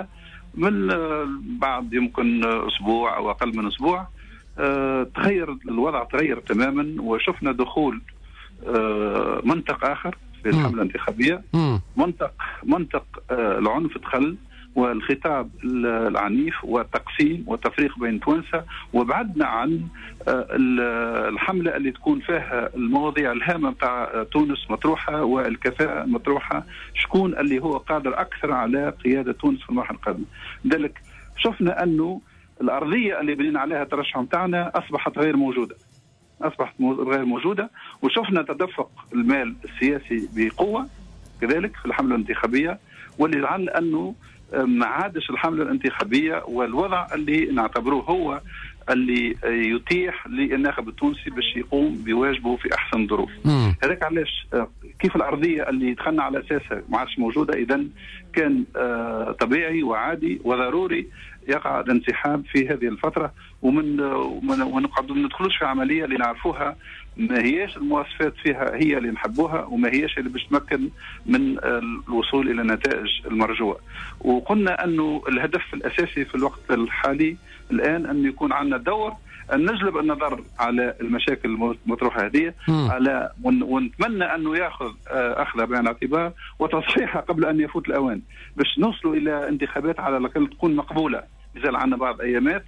من بعد يمكن أسبوع أو أقل من أسبوع تغير الوضع، تغير تماما، وشفنا دخول منطق آخر في الحملة الانتخابية، منطق منطق العنف دخل، والخطاب العنيف والتقسيم والتفريق بين توانسة، وبعدنا عن الحملة اللي تكون فيها المواضيع الهامة بتاع تونس مطروحة والكفاءة مطروحة، شكون اللي هو قادر أكثر على قيادة تونس في المرحلة القادمة. لذلك شفنا أنه الأرضية اللي بنينا عليها الترشح متاعنا أصبحت غير موجودة، أصبحت غير موجودة، وشفنا تدفق المال السياسي بقوة كذلك في الحملة الانتخابية، واللي لعل أنه ما عادش الحملة الانتخابية والوضع اللي نعتبروه هو اللي يتيح للناخب التونسي باش يقوم بواجبه في أحسن ظروف. هذاك علاش كيف الأرضية اللي دخلنا على أساسها ما عادش موجودة، إذن كان طبيعي وعادي وضروري يقع الانسحاب في هذه الفترة، ومن ونقعد ما ندخلوش في عملية اللي نعرفوها ما هياش المواصفات فيها هي اللي نحبوها، وما هياش اللي باش تمكن من الوصول إلى النتائج المرجوة. وقلنا أنه الهدف الأساسي في الوقت الحالي الآن أن يكون عندنا دور أن نجلب النظر على المشاكل المطروحة هذه، على ونتمنى أنه يأخذ أخذها بعين الاعتبار وتصحيحها قبل أن يفوت الأوان، باش نوصلوا إلى انتخابات على الأقل تكون مقبولة. مثال عندنا بعض أيامات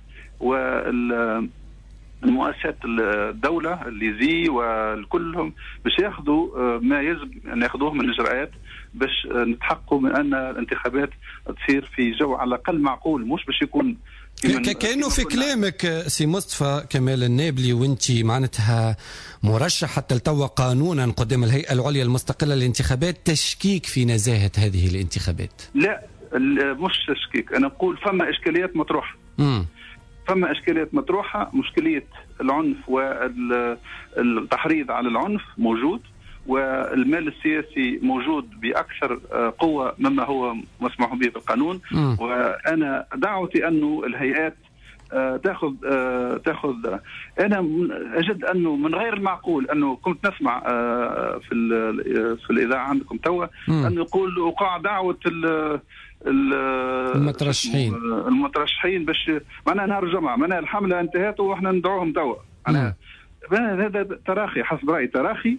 والمؤسسات الدولة الليزي والكلهم باش ياخذوا ما يجب أن ياخذوه من إجراءات باش نتحققوا من أن الانتخابات تصير في جو على الأقل معقول، مش باش يكون كأنه في كلامك سي مصطفى كمال النابلي وانتي معناتها مرشح حتى التو قانونا قدام الهيئة العليا المستقلة للانتخابات، تشكيك في نزاهة هذه الانتخابات. لا مش تشكيك، أنا أقول فما إشكاليات مطروحة. مم. فما إشكاليات مطروحة، مشكلية العنف والتحريض على العنف موجود، والمال السياسي موجود بأكثر قوة مما هو مسموح به بالقانون. م. وأنا دعوتي أنه الهيئات تأخذ تأخذ أنا أجد أنه من غير المعقول أنه كنت نسمع في في الإذاعة عندكم توا أنه يقول وقع دعوة المترشحين المترشحين باش معناها نهار الجمعة معناها الحملة انتهت وإحنا ندعوهم توا. أنا هذا تراخي، حسب رأيي تراخي.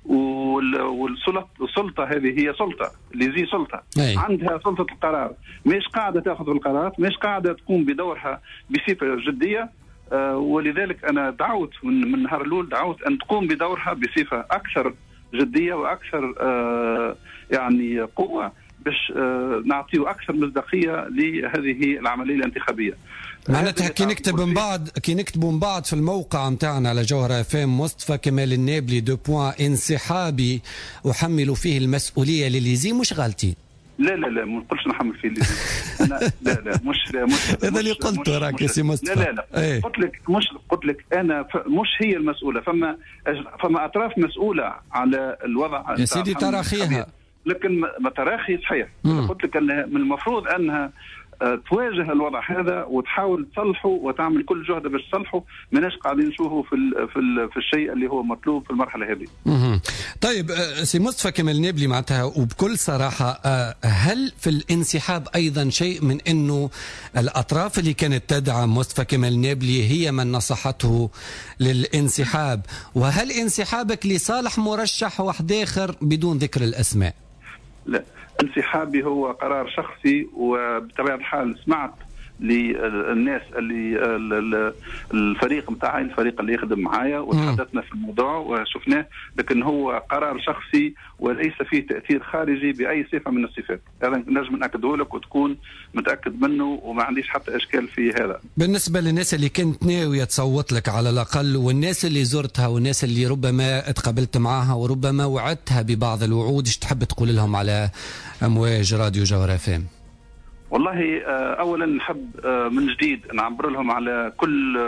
والسلطة السلطة هذه هي سلطة اللي زي سلطة أي. عندها سلطة القرار، مش قاعدة تأخذ القرارات، مش قاعدة تقوم بدورها بصفة جدية. آه ولذلك أنا دعوت من, من نهار الأول دعوت أن تقوم بدورها بصفة أكثر جدية وأكثر آه يعني قوة باش آه نعطيه أكثر مصداقية لهذه العملية الانتخابية. معناتها كي نكتب من بعد كي نكتبوا من بعد في الموقع متاعنا على جوهرة اف ام مصطفى كمال النابلي دو بوان انسحابي احمل فيه المسؤوليه لليزي، مش غالطين. لا لا لا ما نقولش نحمل فيه الليزي. أنا لا لا مش لا مش هذا اللي قلته راك يا سي مصطفى. لا لا لا ايه. قلت لك مش قلت لك انا مش هي المسؤوله، فما فما اطراف مسؤوله على الوضع يا سيدي تراخيها، لكن ما تراخي صحيح. قلت لك ان من المفروض انها تواجه الوضع هذا وتحاول تصلحه وتعمل كل جهد باش تصلحه، ماناش قاعدين نشوفه في ال في ال في الشيء اللي هو مطلوب في المرحله هذه. طيب سي مصطفى كمال النابلي معناتها وبكل صراحه، هل في الانسحاب ايضا شيء من انه الاطراف اللي كانت تدعم مصطفى كمال النابلي هي من نصحته للانسحاب، وهل انسحابك لصالح مرشح واحد اخر بدون ذكر الاسماء؟ لا، انسحابي هو قرار شخصي، وبطبيعة الحال سمعت للناس اللي الفريق متاعي الفريق اللي يخدم معايا وتحدثنا في الموضوع وشفناه، لكن هو قرار شخصي وليس فيه تأثير خارجي بأي صفة من الصفات. هذا نجم نأكده لك وتكون متأكد منه وما عنديش حتى إشكال في هذا. بالنسبة للناس اللي كنت ناوية تصوت لك على الأقل، والناس اللي زرتها والناس اللي ربما اتقابلت معها وربما وعدتها ببعض الوعود، ايش تحب تقول لهم على أمواج راديو جوهرة اف ام؟ والله أولا نحب من جديد نعبر لهم على كل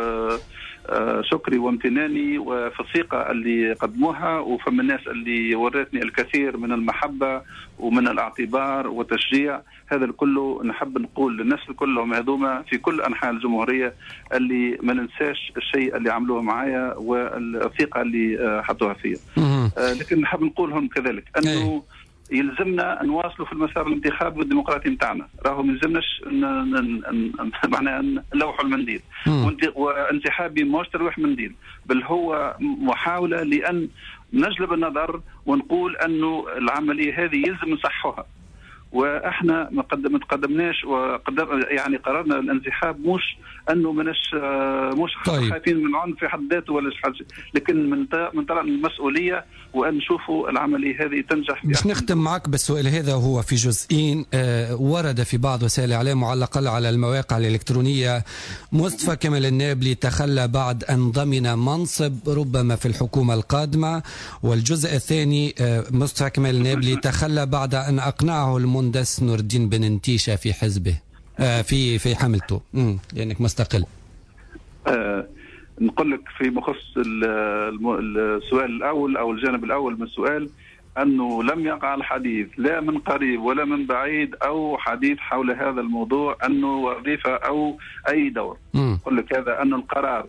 شكري وامتناني وفي الثقة اللي قدموها، وفم الناس اللي ورتني الكثير من المحبة ومن الاعتبار والتشجيع. هذا الكله نحب نقول للناس كلهم هذوما في كل أنحاء الجمهورية اللي ما ننساش الشيء اللي عملوه معايا والثقة اللي حطوها فيها. لكن نحب نقولهم كذلك أنه يلزمنا نواصلوا في المسار الانتخابي والديمقراطي نتاعنا. راهو ما يلزمناش معناها نلوحوا المنديل، وانسحابي مش تلويح منديل، بل هو محاولة لأن نجلب النظر ونقول أنه العملية هذه يلزم نصحوها. واحنا ما قدم تقدمناش وقدم يعني قررنا الانسحاب، مش انه مناش مش طيب. خايفين من العنف في حد ذاته ولا حاجه، لكن من من طرف المسؤوليه وان نشوفوا العمليه هذه تنجح. باش نختم معك بالسؤال هذا، هو في جزئين. آه ورد في بعض وسائل الاعلام وعلى الاقل على المواقع الالكترونيه مصطفى كمال النابلي تخلى بعد ان ضمن منصب ربما في الحكومه القادمه، والجزء الثاني آه مصطفى كمال النابلي تخلى بعد ان اقنعه المهندس نور الدين بن انتيشة في حزبه آه في في حملته امم لانك مستقل. آه نقول لك في مخص السؤال الاول او الجانب الاول من السؤال، انه لم يقع الحديث لا من قريب ولا من بعيد او حديث حول هذا الموضوع انه وظيفه او اي دور. نقول لك هذا انه القرار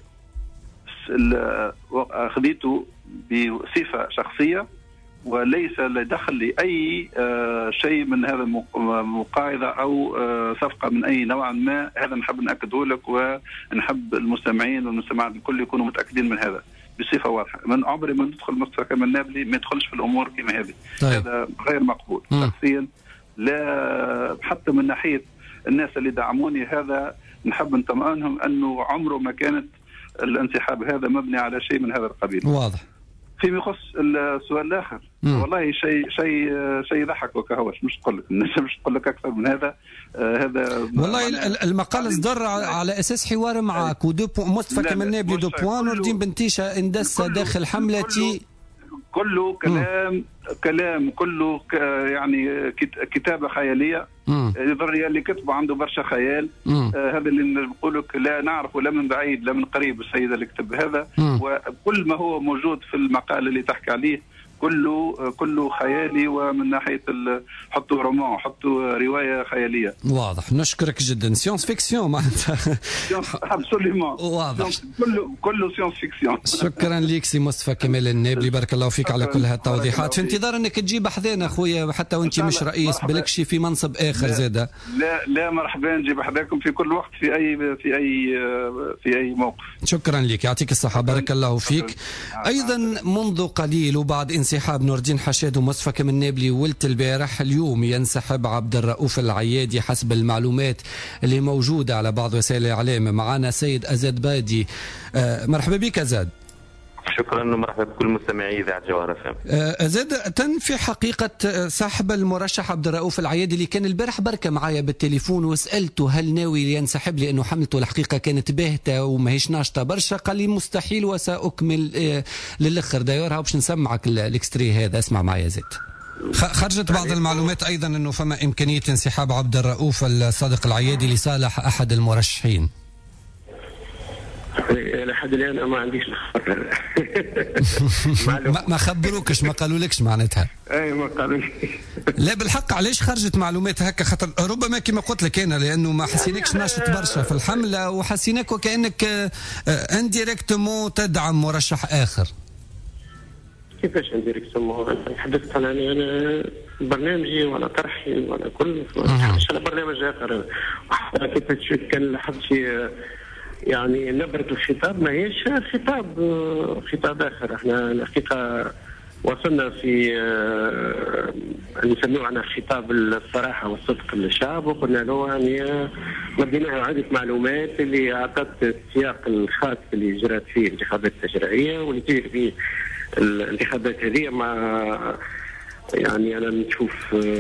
اخذته بصفه شخصيه وليس لدخل لأي آه شيء من هذا المقاعدة أو آه صفقة من أي نوع ما. هذا نحب نأكده لك، ونحب المستمعين والمستمعات الكل يكونوا متأكدين من هذا بصفة واضحة. من عمري ما ندخل مصطفى كمال النابلي ما يدخلش في الأمور كما هذه. طيب. هذا غير مقبول شخصيا، لا حتى من ناحية الناس اللي دعموني. هذا نحب نطمئنهم أنه عمره ما كانت الانسحاب هذا مبني على شيء من هذا القبيل. واضح. فيما يخص السؤال الاخر، مم. والله شيء شيء شيء يضحك وكهوش، مش نقول لك مش نقول لك اكثر من هذا. آه هذا والله المقال اصدر على اساس حوار معك ودو مصطفى كمال النابلي دو بوان نور الدين بن انتيشة اندس داخل حملتي كله كلام مم. كلام كله ك يعني كتابه خياليه. يظهر اللي كتبه عنده برشا خيال. آه هذا اللي نقول لك لا نعرفه لا من بعيد لا من قريب السيد اللي كتب هذا. مم. وكل ما هو موجود في المقال اللي تحكي عليه كله كله خيالي، ومن ناحيه حطوا رومان حطوا روايه خياليه. واضح. نشكرك جدا. سيونس فيكسيون معناتها. ابسوليومون واضح. كله كله سيونس فيكسيون. شكرا ليك سي مصطفى كمال النابلي، بارك الله فيك على كل هالتوضيحات. في انتظار انك تجيب حذانا خويا حتى وانت مش رئيس، بلكشي في منصب اخر زاده. لا لا مرحبا، نجيب حذاكم في كل وقت في اي في اي في اي موقف. شكرا لك، يعطيك الصحه، بارك الله فيك. ايضا منذ قليل وبعد انسحاب نور الدين حشاد ومصطفى كمال النابلي ولت البارح، اليوم ينسحب عبد الرؤوف العيادي حسب المعلومات اللي موجوده على بعض وسائل الاعلام. معنا سيد ازاد بادي. آه مرحبا بك ازاد. شكرا ومرحبا بكل مستمعي اذاعه جوهر اف ام. ازاد، تنفي حقيقه سحب المرشح عبد الرؤوف العيادي اللي كان البارح بركه معايا بالتليفون وسالته هل ناوي ينسحب، لانه حملته الحقيقه كانت باهته وماهيش ناشطه برشا، قال لي مستحيل وساكمل للاخر. دايرها باش نسمعك الاكستري هذا، اسمع معايا زيد. خرجت بعض المعلومات ايضا انه فما امكانيه انسحاب عبد الرؤوف الصادق العيادي لصالح احد المرشحين. لحد الان انا ما عنديش الخبر. ما, ما خبروكش، ما قالولكش معناتها؟ اي ما قالوليش. لا بالحق علاش خرجت معلومات هكا؟ خاطر ربما كما قلت لك انا، لانه ما حسيناكش ناشط برشا في الحمله وحسيناك وكانك انديريكتومون تدعم مرشح اخر. كيفاش انديريكتومون؟ تحدثت عن انا برنامجي ولا طرحي ولا كل على برنامج اخر. وحتى كيفاش كان حد يعني نبرة الخطاب ما هيش خطاب خطاب آخر. احنا الحقيقة وصلنا في نسميه عنا خطاب الصراحة والصدق للشعب، وقلنا له يعني مديناها عدة معلومات اللي أعطت السياق الخاص اللي جرت فيه الانتخابات التشريعية واللي تجري فيه الانتخابات هذه. مع يعني أنا نشوف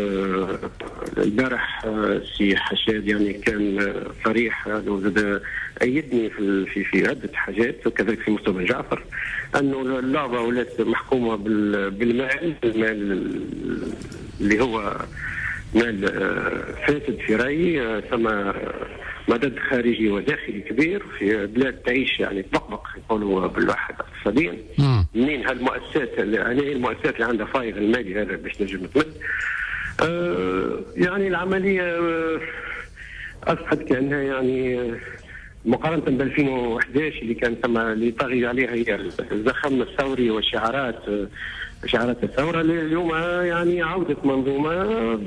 البارح سي حشاد يعني كان صريح، أيدني في في في عدة حاجات، وكذلك في مصطفى جعفر، أنه اللعبة ولات محكومة بالمال، المال اللي هو مال فاسد في رأيي، ثم مدد خارجي وداخلي كبير في بلاد تعيش يعني تبقبق يقولوا بالواحد اقتصاديا. منين هالمؤسسات يعني المؤسسات اللي عندها فايض المالي هذا باش نجم تمد. آه يعني العمليه آه اصبحت كانها يعني مقارنه ب ألفين وأحد عشر اللي كان ثم اللي طاغي عليها هي الزخم الثوري والشعارات شعارات الثورة اليوم يعني عودة منظومة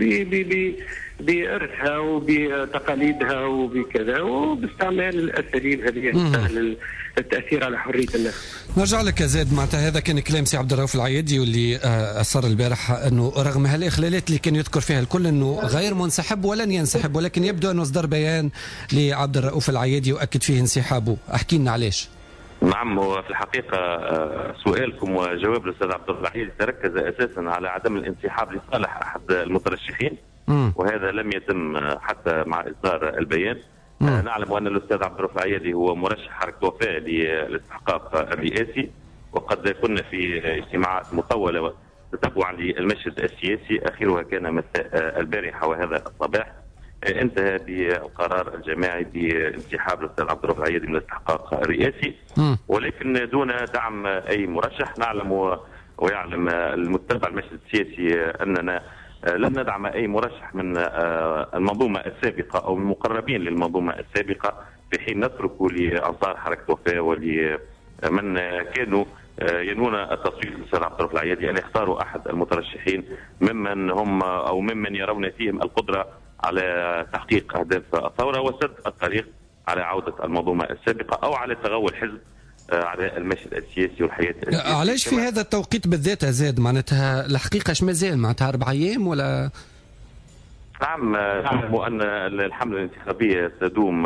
بإرثها وبتقاليدها وبكذا وباستعمال الأساليب هذه التأثير على حرية الناس. نرجع لك يا زيد، معناتها هذا كان كلام سي عبد الرؤوف العيادي واللي أصر البارح أنه رغم هالإخلالات اللي كان يذكر فيها الكل أنه غير منسحب ولن ينسحب، ولكن يبدو أنه أصدر بيان لعبد الرؤوف العيادي وأكد فيه انسحابه. أحكي لنا علاش. نعم، هو في الحقيقة سؤالكم وجواب الأستاذ عبد الرؤوف العيادي تركز أساسا على عدم الانسحاب لصالح أحد المترشحين، وهذا لم يتم حتى مع إصدار البيان. مم. نعلم أن الأستاذ عبد الرؤوف العيادي هو مرشح حركة وفاء للاستحقاق الرئاسي، وقد كنا في اجتماعات مطولة تتبعا للمشهد السياسي، آخرها كان مساء البارحة وهذا الصباح انتهى بالقرار الجماعي بانسحاب الأستاذ عبد الرؤوف العيادي من الاستحقاق الرئاسي، ولكن دون دعم أي مرشح. نعلم ويعلم المتبع المشهد السياسي أننا لن ندعم أي مرشح من المنظومة السابقة أو من المقربين للمنظومة السابقة، في حين نترك لأنصار حركة وفاء ولمن كانوا ينوون التصويت للأستاذ عبد الرؤوف العيادي أن يختاروا أحد المترشحين ممن هم أو ممن يرون فيهم القدرة على تحقيق أهداف الثورة وسد الطريق على عودة المنظومة السابقة أو على تغول الحزب على المشهد السياسي والحياة السياسية. علاش في هذا التوقيت بالذات زاد؟ معناتها الحقيقة اش مازال معناتها أربع أيام ولا؟ نعم، نعلم أن الحملة الانتخابية تدوم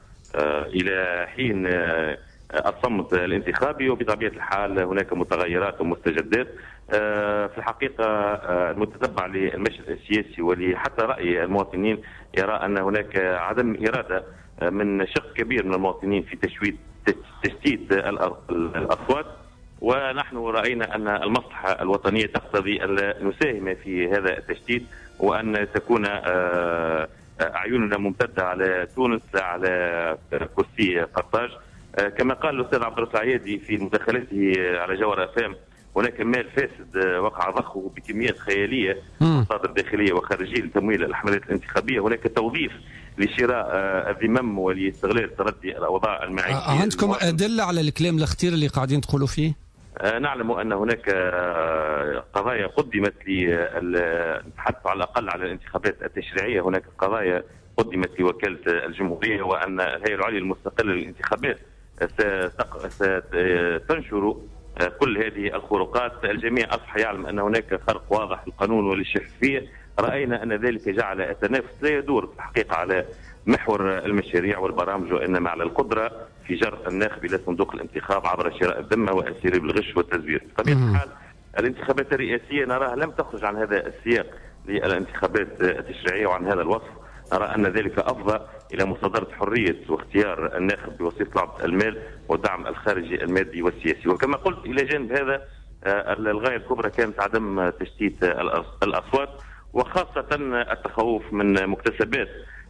إلى حين الصمت الانتخابي، وبطبيعة الحال هناك متغيرات ومستجدات. في الحقيقة المتتبع للمشهد السياسي ولحتى رأي المواطنين يرى أن هناك عدم إرادة من شق كبير من المواطنين في تشويد تشتيت الأصوات، ونحن رأينا أن المصلحة الوطنية تقتضي أن نساهم في هذا التشتيت، وأن تكون أعيننا ممتدة على تونس على كرسي قرطاج. كما قال الأستاذ عبد الرؤوف العيادي في مداخلته على جوهر أفام، هناك مال فاسد وقع ضخه بكميات خيالية مصادر داخلية وخارجية لتمويل الحملات الانتخابية. هناك توظيف لشراء الذمم ولاستغلال تردي الأوضاع المعيشية. عندكم أدلة على الكلام الأخطير اللي قاعدين تقولوا فيه؟ نعلم أن هناك قضايا قدمت نتحدث على الأقل على الانتخابات التشريعية. هناك قضايا قدمت لوكالة الجمهورية وأن الهيئة العليا المستقلة للانتخابات ستنشر كل هذه الخروقات. الجميع أصبح يعلم أن هناك فرق واضح في القانون وللشفافية. رأينا أن ذلك جعل التنافس لا يدور في الحقيقة على محور المشاريع والبرامج، وإنما على القدرة في جر الناخب إلى صندوق الانتخاب عبر شراء الذمة وأساليب الغش والتزوير. بطبيعة الحال الانتخابات الرئاسية نراها لم تخرج عن هذا السياق للانتخابات التشريعية وعن هذا الوصف. نرى أن ذلك أفضى إلى مصادرة حرية واختيار الناخب بواسطة لعبة المال والدعم الخارجي المادي والسياسي. وكما قلت إلى جانب هذا الغاية الكبرى كانت عدم تشتيت الأصوات، وخاصة التخوف من مكتسبات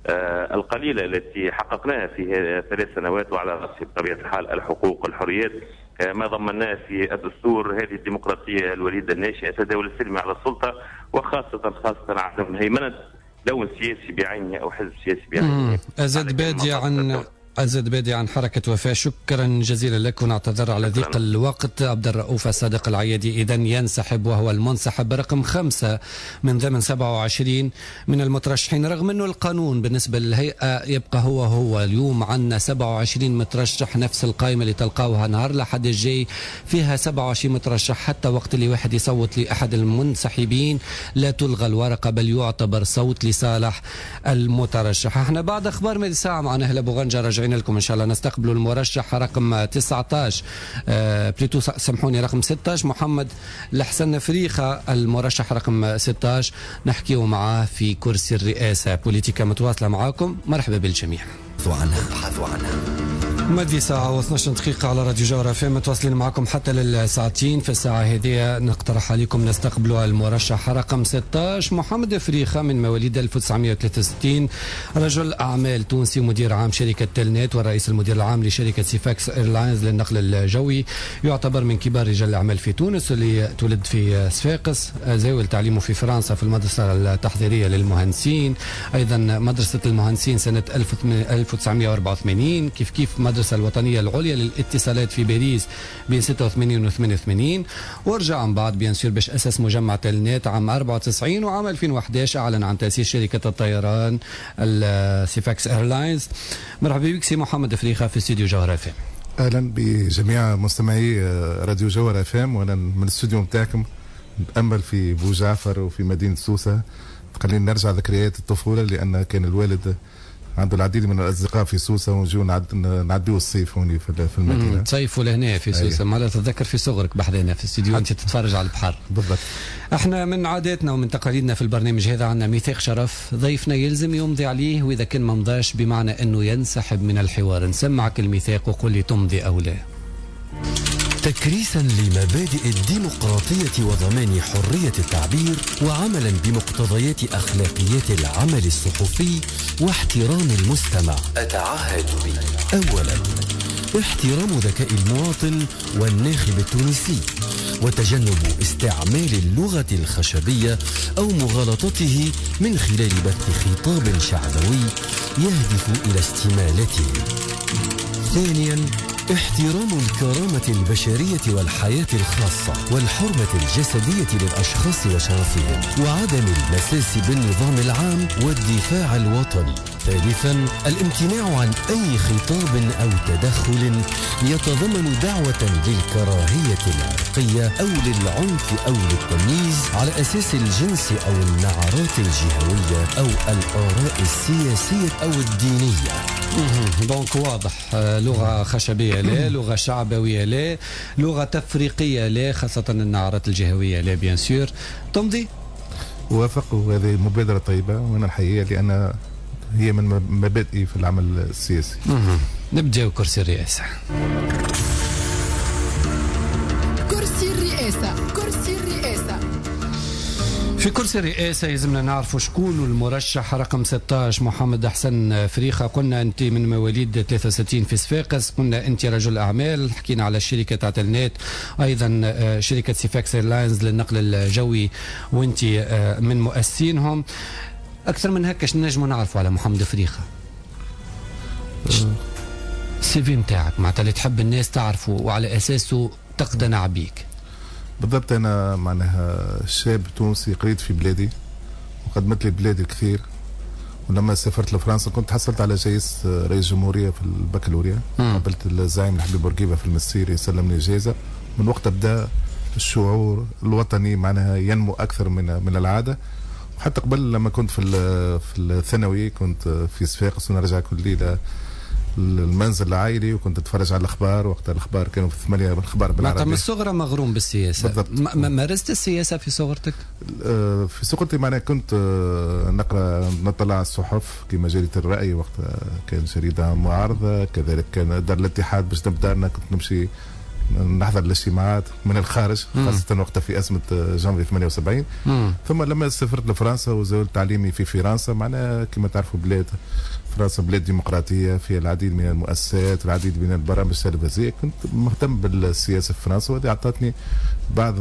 القليلة التي حققناها في ثلاث سنوات، وعلى رأسها بطبيعة الحال الحقوق والحريات، ما ضمناه في الدستور، هذه الديمقراطية الوليدة الناشئة، التداول السلمي على السلطة، وخاصة خاصة عدم هيمنة لون سياسي بعينه أو حزب سياسي بعينه. أزاد بادي عن أزاد بادي عن حركة وفاء، شكرا جزيلا لك ونعتذر على ضيق الوقت. عبد الرؤوف الصادق العيادي إذن ينسحب، وهو المنسحب رقم خمسة من ضمن سبعة وعشرين من المترشحين، رغم أنه القانون بالنسبة للهيئة يبقى هو هو. اليوم عندنا سبعة وعشرين مترشح، نفس القائمة اللي تلقاوها نهار الأحد الجاي فيها سبعة وعشرين مترشح. حتى وقت اللي واحد يصوت لأحد المنسحبين لا تلغى الورقة، بل يعتبر صوت لصالح المترشح. احنا بعد أخبار مدي ساعة معنا أهل أبو غنجة راجعين لكم إن شاء الله. نستقبل المرشح رقم تسعة عشر آه بليتو سامحوني رقم ستة عشر محمد الحسن فريخة، المرشح رقم ستة عشر نحكيه معاه في كرسي الرئاسة. بوليتيكا متواصلة معاكم، مرحبا بالجميع. ابحثوا عنها. مدي ساعة واثني عشر دقيقة على راديو جوهر اف ام، متواصلين معكم حتى للساعتين. في الساعة هذه نقترح عليكم نستقبل المرشح رقم ستة عشر محمد فريخة من مواليد ألف وتسعمائة وثلاثة وستين، رجل أعمال تونسي، مدير عام شركة تلنت والرئيس المدير العام لشركة سيفاكس ايرلاينز للنقل الجوي. يعتبر من كبار رجال الأعمال في تونس، اللي تولد في صفاقس، زاول تعليمه في فرنسا في المدرسة التحضيرية للمهندسين، أيضا مدرسة المهندسين سنة ألف وتسعمائة وأربعة وثمانين، كيف كيف مدرسة المدرسة الوطنية العليا للاتصالات في باريس بين ستة وثمانين و ثمانية وثمانين، ورجع من بعد بيان سور باش أسس مجمع تلنت عام أربعة وتسعين، وعام ألفين وأحد عشر أعلن عن تأسيس شركة الطيران السيفاكس ايرلاينز. مرحبا بك سي محمد فريخة في استوديو جوهر اف ام. اهلا بجميع مستمعي راديو جوهر اف ام، وانا من الاستوديو نتاعكم نتامل في بو جعفر وفي مدينه سوسه، خلينا نرجع ذكريات الطفوله، لان كان الوالد عنده العديد من الاصدقاء في سوسه، ونجيو نعد... نعديو الصيف هوني في المدينه. تصيفوا لهنا في سوسه، ما لا تتذكر في صغرك بحذانا في الاستديو انت تتفرج على البحر. بالضبط. احنا من عاداتنا ومن تقاليدنا في البرنامج هذا عندنا ميثاق شرف، ضيفنا يلزم يمضي عليه، واذا كان ما مضاش بمعنى انه ينسحب من الحوار. نسمعك الميثاق وقل لي تمضي او لا. تكريسا لمبادئ الديمقراطية وضمان حرية التعبير، وعملا بمقتضيات أخلاقيات العمل الصحفي واحترام المستمع. أتعهد بي: أولا، احترام ذكاء المواطن والناخب التونسي، وتجنب استعمال اللغة الخشبية أو مغالطته من خلال بث خطاب شعبوي يهدف إلى استمالته. ثانيا، احترام الكرامة البشرية والحياة الخاصة والحرمة الجسدية للأشخاص وشرفهم، وعدم المساس بالنظام العام والدفاع الوطني. ثالثا، الامتناع عن أي خطاب أو تدخل يتضمن دعوة للكراهية العرقية أو للعنف أو للتمييز على أساس الجنس أو النعرات الجهوية أو الآراء السياسية أو الدينية. دونك واضح، لغة خشبية لا، لغة شعبوية لا، لغة تفريقية لا، خاصة النعرات الجهوية لا بيان سور. تمضي؟ وافق، وهذه مبادرة طيبة وأنا الحقيقة لأن هي من مبادئي في العمل السياسي. نبدأ كرسي الرئاسة. كرسي الرئاسة، كرسي الرئاسة. في كرسي الرئاسة يلزمنا نعرفوا شكون المرشح رقم ستة عشر. محمد حسن فريخة، قلنا أنت من مواليد ثلاثة وستين في صفاقس، قلنا أنت رجل أعمال، حكينا على الشركة تاع تلنت، أيضا شركة سيفاكس ايرلاينز للنقل الجوي، وأنت من مؤسسينهم. أكثر من هكا شنو نجموا نعرفوا على محمد فريخة؟ السي في نتاعك معناتها اللي تحب الناس تعرفه وعلى أساسه تقتنع بيك. بالضبط، أنا معناها شاب تونسي قريت في بلادي وقدمت لي بلادي الكثير، ولما سافرت لفرنسا كنت حصلت على جائزة رئيس جمهورية في البكالوريا، قابلت الزعيم الحبيب بورقيبة في المسيري سلمني الجائزة. من وقتها بدأ الشعور الوطني معناها ينمو أكثر من من العادة. وحتى قبل لما كنت في في الثانوي كنت في صفاقس ونرجع كل ليلة المنزل العائلي وكنت اتفرج على الاخبار، وقت الاخبار كانوا في الثمانية الاخبار بالعربي. من الصغر مغروم بالسياسه. بالضبط. ما مارست السياسه في صغرتك؟ في صغرتي معناها كنت نقرا نطلع على الصحف كما جريدة الرأي، وقت كان جريدة معارضة، كذلك كان دار الاتحاد باش نبدا كنت نمشي نحضر الاجتماعات من الخارج، خاصة وقتها في أزمة جانفي ثمانية وسبعين. مم. ثم لما سافرت لفرنسا وزولت تعليمي في فرنسا، معناها كما تعرفوا بلاد فرنسا بلاد ديمقراطية فيها العديد من المؤسسات والعديد من البرامج التلفزيونية. كنت مهتم بالسياسة في فرنسا، وهذه أعطتني بعض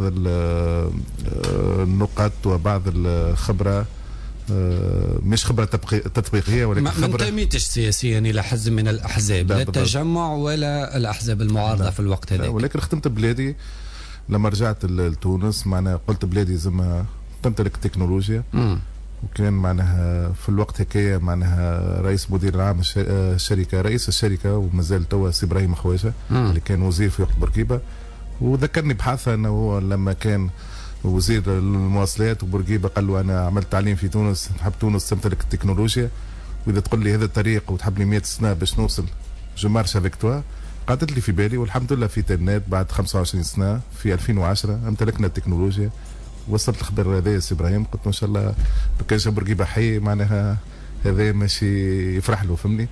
النقاط وبعض الخبرة، مش خبرة تطبيقية ولكن ما خبرة. ما انتميتش سياسيا إلى حزب من الأحزاب، لا, لا التجمع ولا الأحزاب المعارضة لا. في الوقت هذا. ولكن خدمت بلادي لما رجعت لتونس، معناها قلت بلادي زعما تمتلك تكنولوجيا. م. وكان معناها في الوقت هكايا معناها رئيس مدير العام الشركة، رئيس الشركة ومازال توا سي إبراهيم خواجة اللي كان وزير في وقت بورقيبة، وذكرني بحادثة أنه هو لما كان وزير المواصلات وبورقيبة قال له أنا عملت تعليم في تونس، نحب تونس تمتلك التكنولوجيا، وإذا تقول لي هذا الطريق وتحب لي مئة سنة باش نوصل جو مارش افيك توا. قعدت لي في بالي، والحمد لله في تلنت بعد خمسة وعشرين سنة في ألفين وعشرة امتلكنا التكنولوجيا. وصلت الخبر هذا سي إبراهيم، قلت ما شاء الله كان جا بورقيبة حي معناها هذا ماشي يفرح له، فهمني.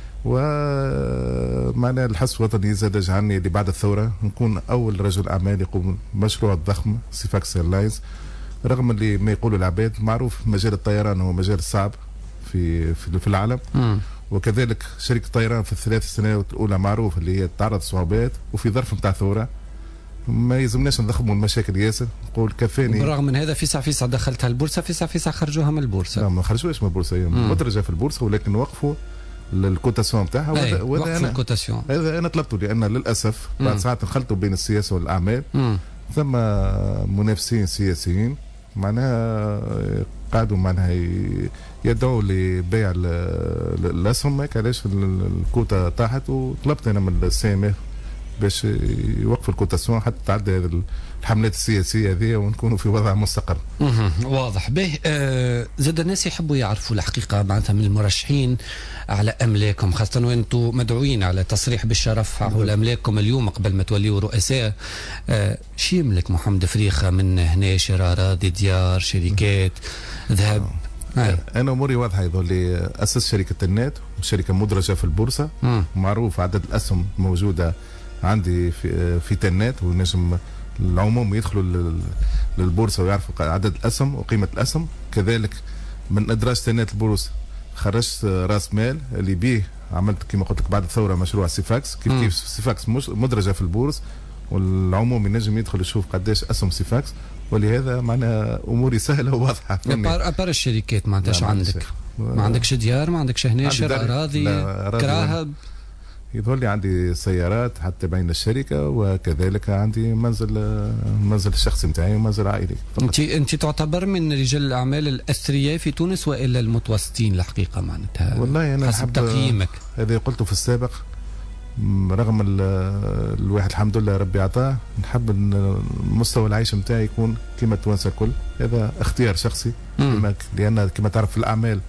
ومعناها الحس الوطني زاد جعلني اللي بعد الثورة نكون أول رجل أعمال يقوم بمشروع ضخم سيفاكس ايرلاينز، رغم اللي ما يقولوا العباد معروف مجال الطيران هو مجال صعب في في, في العالم. م. وكذلك شركة الطيران في الثلاث سنوات الأولى معروف اللي هي تعرض صعوبات، وفي ظرف نتاع ثورة ما يلزمناش نضخموا المشاكل ياسر، نقول كفاني. بالرغم من هذا فيسع فيسع دخلتها البورصة، فيسع فيسع خرجوها من البورصة. لا ما خرجوهاش من البورصة، هي مدرجة في البورصة، ولكن وقفوا الكوتاسيون بتاعها. وهذا وهذا انا الكوتاسيون هذا انا طلبته لان للاسف بعد ساعات نخلطوا بين السياسه والاعمال. مم. ثم منافسين سياسيين معناها قاعدوا معناها يدعوا لبيع الاسهم. هيك علاش الكوتا طاحت، وطلبت انا من السي ام اف باش يوقفوا الكوتاسيون حتى تعدي الحملات السياسيه هذه ونكونوا في وضع مستقر. واضح به. آه زاد الناس يحبوا يعرفوا الحقيقه معناتها من المرشحين على املاكهم، خاصه وانتم مدعوين على تصريح بالشرف حول املاككم اليوم قبل ما توليوا رؤساء. آه شو يملك محمد فريخه من هنا؟ شراء اراضي، ديار، شركات، ذهب؟ آه. انا اموري واضحه. يظل لي اسس شركه النت، شركه مدرجه في البورصه، م. معروف عدد الاسهم موجوده عندي في في تنات، ونجم العموم يدخلوا للبورصه ويعرفوا عدد الاسهم وقيمه الاسهم. كذلك من ادراج تنات البورصه خرجت راس مال اللي بيه عملت كما قلت لك بعد الثوره مشروع سيفاكس. كيف م. كيف سيفاكس مدرجه في البورصه، والعموم ينجم يدخل يشوف قداش اسهم سيفاكس، ولهذا معناها اموري سهله وواضحه. ابار الشركات ما عندكش عندك ما عندكش ديار، ما عندكش هنا شراء اراضي كراهب؟ يظل لي عندي سيارات حتى بين الشركه، وكذلك عندي منزل منزل الشخصي نتاعي ومنزل عائلي. انت انت تعتبر من رجال الاعمال الاثرياء في تونس والا المتوسطين الحقيقه معناتها؟ والله انا حسب تقييمك. هذا قلته في السابق، رغم الواحد الحمد لله ربي عطاه، نحب ان مستوى العيش نتاعي يكون كما التوانسه الكل. هذا اختيار شخصي، لان كما تعرف في الاعمال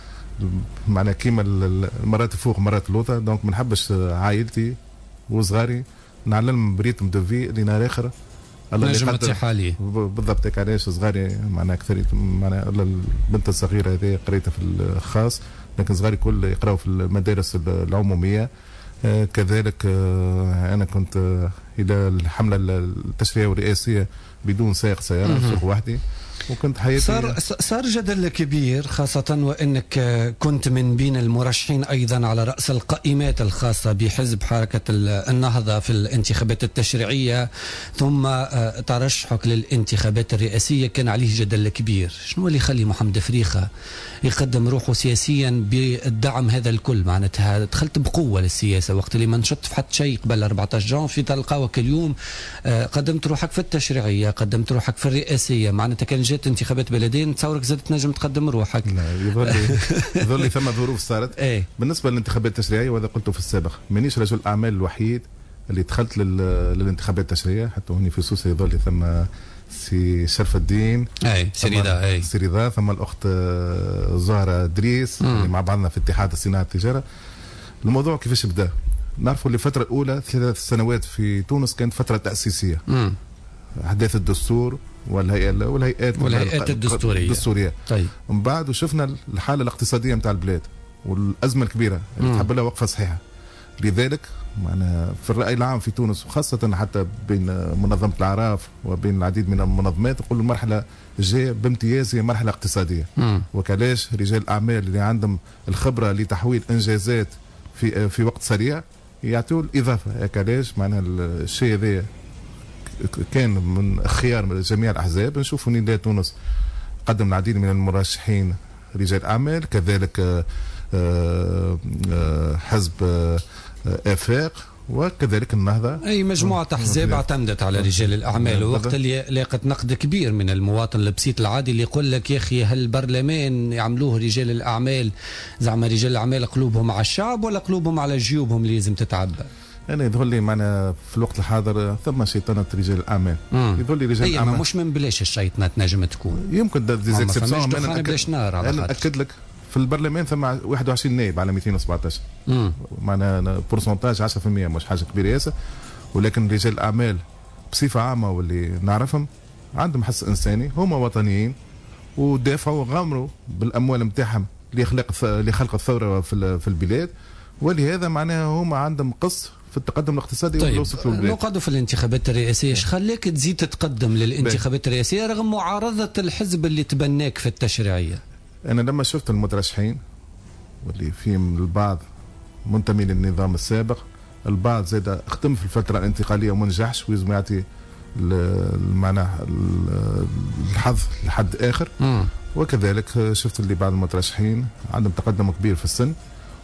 معناها كيما مرات فوق مرات لوطا. دونك ما نحبش عائلتي وصغاري نعلم بريتم دو في اللي نهار اخر الله نجم تتيح عليه. بالضبط هيك. علاش صغاري معناها اكثر معناها البنت الصغيره هذه قريتها في الخاص، لكن صغاري كل يقراوا في المدارس العموميه. آه كذلك آه انا كنت آه الى الحمله التشريعيه والرئاسيه بدون سائق سياره، سوق وحدي، وكنت حياتي صار صار جدل كبير، خاصة وانك كنت من بين المرشحين ايضا على رأس القائمات الخاصة بحزب حركة النهضة في الانتخابات التشريعية، ثم ترشحك للانتخابات الرئاسية كان عليه جدل كبير. شنو اللي يخلي محمد فريخة يقدم روحه سياسيا بالدعم هذا الكل؟ معناتها دخلت بقوة للسياسة وقت اللي ما نشط في حتى شيء قبل أربعة عشر جانفي، تلقاوك اليوم قدمت روحك في التشريعية، قدمت روحك في الرئاسية. معناتها كان جات انتخابات بلدين نتصورك زاد تنجم تقدم روحك. لا يظل لي يظل لي ثم ظروف صارت. ايه؟ بالنسبه للانتخابات التشريعيه، وهذا قلته في السابق، مانيش رجل الاعمال الوحيد اللي دخلت للانتخابات التشريعيه. حتى هوني في سوسه يظل لي ثم سي شرف الدين، اي سيريدا، اي سيريدا، ثم الاخت زهره ادريس اللي مع بعضنا في اتحاد الصناعه التجاره. الموضوع كيفاش بدا؟ نعرفوا اللي الفتره الاولى ثلاث سنوات في تونس كانت فتره تاسيسيه، مم. احداث الدستور والهيئه والهيئات والهيئات الدستوريه الدستوريه. طيب ومن بعد وشفنا الحاله الاقتصاديه نتاع البلاد والازمه الكبيره اللي تحب لها وقفه صحيحه. لذلك معنا في الراي العام في تونس، وخاصه حتى بين منظمه الاعراف وبين العديد من المنظمات، يقول المرحله الجايه بامتياز هي مرحله اقتصاديه. مم. وكلاش رجال الاعمال اللي عندهم الخبره لتحويل انجازات في في وقت سريع يعطوا الاضافه. كلاش معناها الشيء هذا كان من خيار جميع الاحزاب. نشوفوا ان تونس قدم العديد من المرشحين رجال اعمال، كذلك حزب افاق وكذلك النهضه، اي مجموعه احزاب اعتمدت على رجال الاعمال. ووقت اللي لاقت نقد كبير من المواطن البسيط العادي اللي يقول لك يا اخي هالبرلمان يعملوه رجال الاعمال، زعما رجال الاعمال قلوبهم على الشعب ولا قلوبهم على جيوبهم اللي لازم تتعبى؟ انا يظهر لي معنا في الوقت الحاضر ثم شيطنه رجال الاعمال. يظهر لي رجال الاعمال مش من بلاش الشيطنه تنجم تكون، يمكن ديزيكسيبسيون. انا بلاش نار على انا اكد لك في البرلمان ثم واحد وعشرين نائب على مئتين وسبعطاش، معنا بورسنتاج عشرة بالمئة، مش حاجه كبيره ياسر. ولكن رجال الاعمال بصفه عامه واللي نعرفهم عندهم حس انساني، هما وطنيين ودافعوا وغامروا بالاموال نتاعهم لخلق لخلق الثوره في في البلاد، ولهذا معناها هما عندهم قص في التقدم الاقتصادي. طيب نقعدوا في الانتخابات الرئاسيه، ايش خليك تزيد تتقدم للانتخابات الرئاسيه رغم معارضه الحزب اللي تبناك في التشريعيه؟ انا لما شفت المترشحين واللي فيهم البعض منتمي للنظام السابق، البعض زاد اختم في الفتره الانتقاليه وما نجحش ويزم يعطي معناها الحظ لحد اخر. م. وكذلك شفت اللي بعض المترشحين عندهم تقدم كبير في السن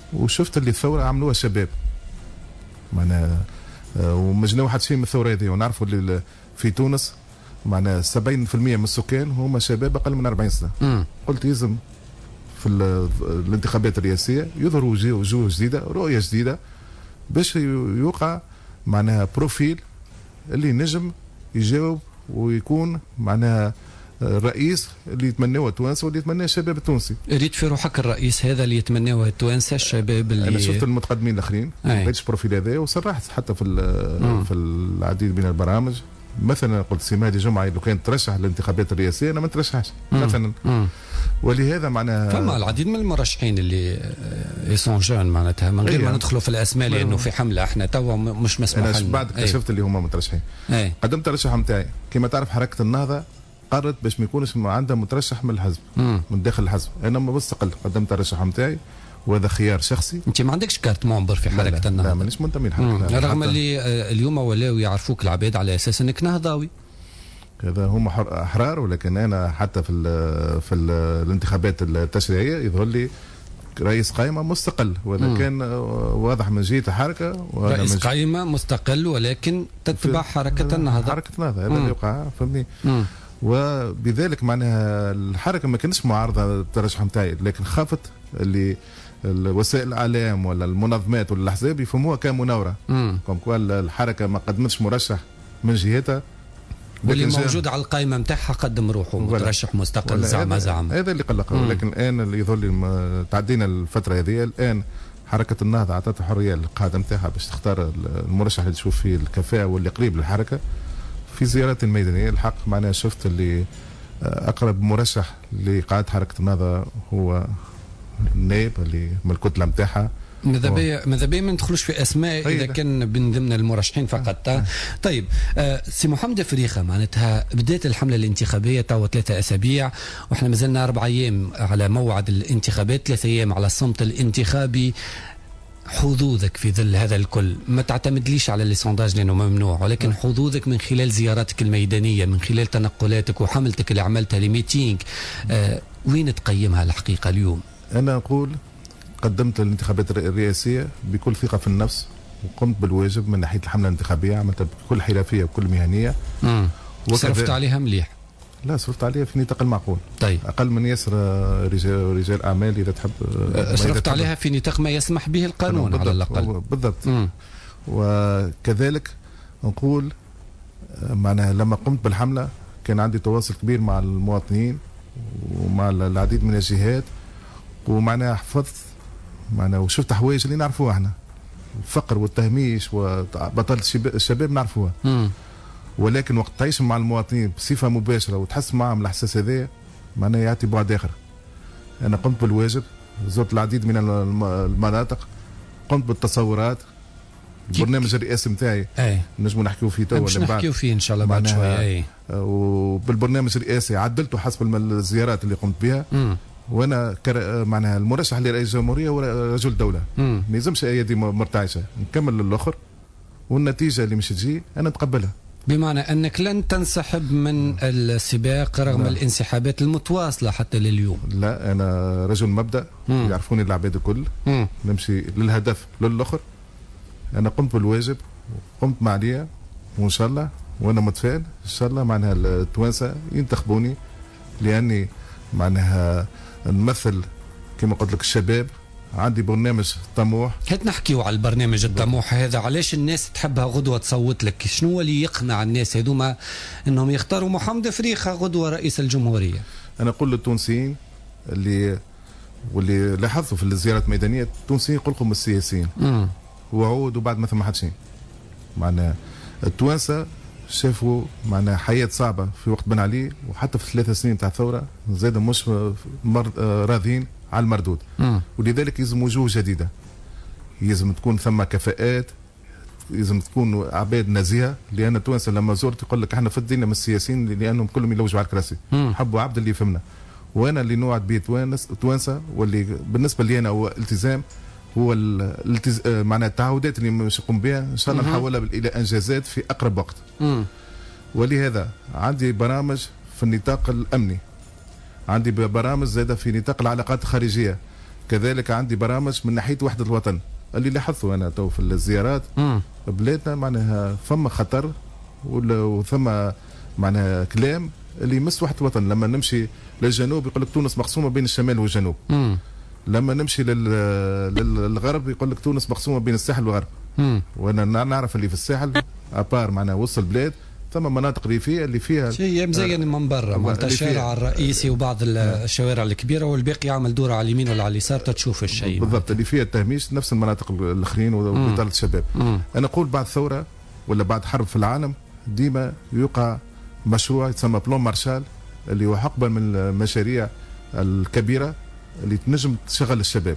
وشفت اللي الثوره عملوها الشباب معناها ومجنوا واحد شيء من الثوره هذه. ونعرفوا اللي في تونس معناها سبعين بالمئة من السكان هما شباب اقل من أربعين سنه. م. قلت يلزم في الانتخابات الرئاسيه يظهروا وجوه جديده رؤيه جديده باش يوقع معناها بروفيل اللي نجم يجاوب ويكون معناها الرئيس اللي يتمناه التوانسه واللي يتمناه الشباب التونسي. ريت في روحك الرئيس هذا اللي يتمناه التوانسه الشباب اللي انا شفت المتقدمين الاخرين ما لقيتش بروفيل هذا وصرحت حتى في في العديد من البرامج. مثلا قلت سي مهدي جمعه لو كان ترشح للانتخابات الرئاسيه انا ما نترشحش مثلا. مم. ولهذا معناها فما العديد من المرشحين اللي يسون جون معناتها من غير ما ندخلوا في الاسماء لانه في حمله احنا توا مش مسموح لنا. انا بعد اكتشفت اللي هما مترشحين. أي. قدمت الترشح نتاعي كما تعرف حركه النهضه قررت باش ما يكونش عندها مترشح من الحزب مم. من داخل الحزب. انا مستقل قدمت الترشح نتاعي وهذا خيار شخصي. انت ما عندكش كارت ممبر في حركه النهضه؟ لا مانيش منتمي لحركه رغم اللي اليوم ولاو يعرفوك العباد على اساس انك نهضاوي. هذا هم احرار ولكن انا حتى في ال في ال الانتخابات التشريعيه يظهر لي رئيس قائمه مستقل وهذا كان واضح من جهه الحركه. رئيس قائمه مستقل ولكن تتبع حركه النهضه. حركه النهضه هذا اللي يوقع فهمني. وبذلك معناها الحركه ما كانتش معارضه بالترشح نتاعي لكن خافت اللي وسائل الاعلام ولا المنظمات ولا الاحزاب يفهموها كمناوره. كم قال الحركه ما قدمتش مرشح من جهتها واللي موجود على القائمه نتاعها قدم روحه مترشح مستقل زعما زعما. هذا اللي قلق. ولكن الان اللي يظهر لي تعدينا الفتره هذه الان حركه النهضه اعطت حريه للقاده نتاعها باش تختار المرشح اللي تشوف فيه الكفاءه واللي قريب للحركه. في زيارات الميدانيه الحق معناها شفت اللي اقرب مرشح لقاده حركه النهضه هو النائب اللي من الكتله نتاعها. ماذا بيا ماذا بيا ما ندخلوش في اسماء اذا كان من ضمن المرشحين فقط. آه. طيب آه سي محمد فريخه معناتها بدات الحمله الانتخابيه توا ثلاثه اسابيع واحنا مازلنا اربع ايام على موعد الانتخابات ثلاثه ايام على الصمت الانتخابي. حظوظك في ظل هذا الكل ما تعتمدليش على السونداج لانه ممنوع ولكن حظوظك من خلال زياراتك الميدانيه من خلال تنقلاتك وحملتك اللي عملتها لميتينغ آه وين تقيمها الحقيقه اليوم؟ انا اقول قدمت الانتخابات الرئاسيه بكل ثقه في النفس وقمت بالواجب من ناحيه الحمله الانتخابيه عملتها بكل حرفيه وكل مهنيه. امم صرفت عليها مليح؟ لا صرفت عليها في نطاق المعقول. طيب اقل من ياسر رجال رجال اعمال اذا تحب. صرفت عليها في نطاق ما يسمح به القانون على الاقل. بالضبط. مم. وكذلك نقول معناها لما قمت بالحمله كان عندي تواصل كبير مع المواطنين ومع العديد من الجهات ومعناها حفظت معناها وشفت حوايج اللي نعرفوها احنا الفقر والتهميش وبطاله الشباب نعرفوها. مم. ولكن وقت تعيش مع المواطنين بصفه مباشره وتحس معهم الاحساس هذا معناها يعطي بعد اخر. انا قمت بالواجب زرت العديد من المناطق قمت بالتصورات. البرنامج الرئاسي نتاعي نجموا نحكيو فيه تو ولا بعد نحكيو فيه ان شاء الله بعد شويه. اي وبالبرنامج الرئاسي عدلته حسب الزيارات اللي قمت بها. م. وانا معناها المرشح لرئيس الجمهوريه هو رجل دوله ما يلزمش ايدي مرتعشه نكمل للاخر والنتيجه اللي مش تجي انا نتقبلها. بمعنى انك لن تنسحب من السباق رغم لا. الانسحابات المتواصله حتى لليوم. لا انا رجل مبدا مم. يعرفوني العباد الكل مم. نمشي للهدف للاخر. انا قمت بالواجب وقمت مع عليا وان شاء الله وانا متفائل ان شاء الله معناها التوانسه ينتخبوني لاني معناها نمثل كما قلت لك الشباب. عندي برنامج طموح. هات نحكيو على البرنامج الطموح هذا علاش الناس تحبها غدوه تصوت لك؟ شنو اللي يقنع الناس هذوما انهم يختاروا محمد فريخه غدوه رئيس الجمهوريه؟ انا اقول للتونسيين اللي واللي لاحظوا في الزيارات الميدانيه التونسيين قلقوا السياسيين وعود وبعد ما ثم حد شيء. معناها التوانسه شافوا معناها حياه صعبه في وقت بن علي وحتى في ثلاث سنين تاع الثوره زاد مش راضيين على المردود. مم. ولذلك يلزم وجوه جديده. يلزم تكون ثم كفاءات يلزم تكون عباد نزيهه لان التوانسه لما زرت يقول لك احنا فدينا من السياسيين لانهم كلهم يلوجوا على الكراسي. حبوا عبد اللي يفهمنا. وانا اللي نوعد به توانسه واللي بالنسبه لي انا هو التزام هو الالتز... معناها التعهدات اللي مش نقوم بها ان شاء الله نحولها الى انجازات في اقرب وقت. مم. ولهذا عندي برامج في النطاق الامني. عندي برامج زاده في نطاق العلاقات الخارجيه كذلك عندي برامج من ناحيه وحده الوطن اللي لاحظته انا تو في الزيارات. مم. بلادنا معناها فما خطر وثم معناها كلام اللي يمس وحده الوطن. لما نمشي للجنوب يقول لك تونس مقسومه بين الشمال والجنوب. مم. لما نمشي للغرب يقول لك تونس مقسومه بين الساحل والغرب. مم. وانا نعرف اللي في الساحل ابار معناها وسط البلاد ثم مناطق ريفيه اللي فيها شيء مزين من برا معناتها الشارع الرئيسي وبعض الشوارع الكبيره والباقي يعمل دوره على اليمين ولا على اليسار تشوف الشيء بالضبط اللي فيها التهميش نفس المناطق الاخرين وبطاله الشباب. مم. انا اقول بعد ثوره ولا بعد حرب في العالم ديما يوقع مشروع يتسمى بلون مارشال اللي هو حقبه من المشاريع الكبيره اللي تنجم تشغل الشباب.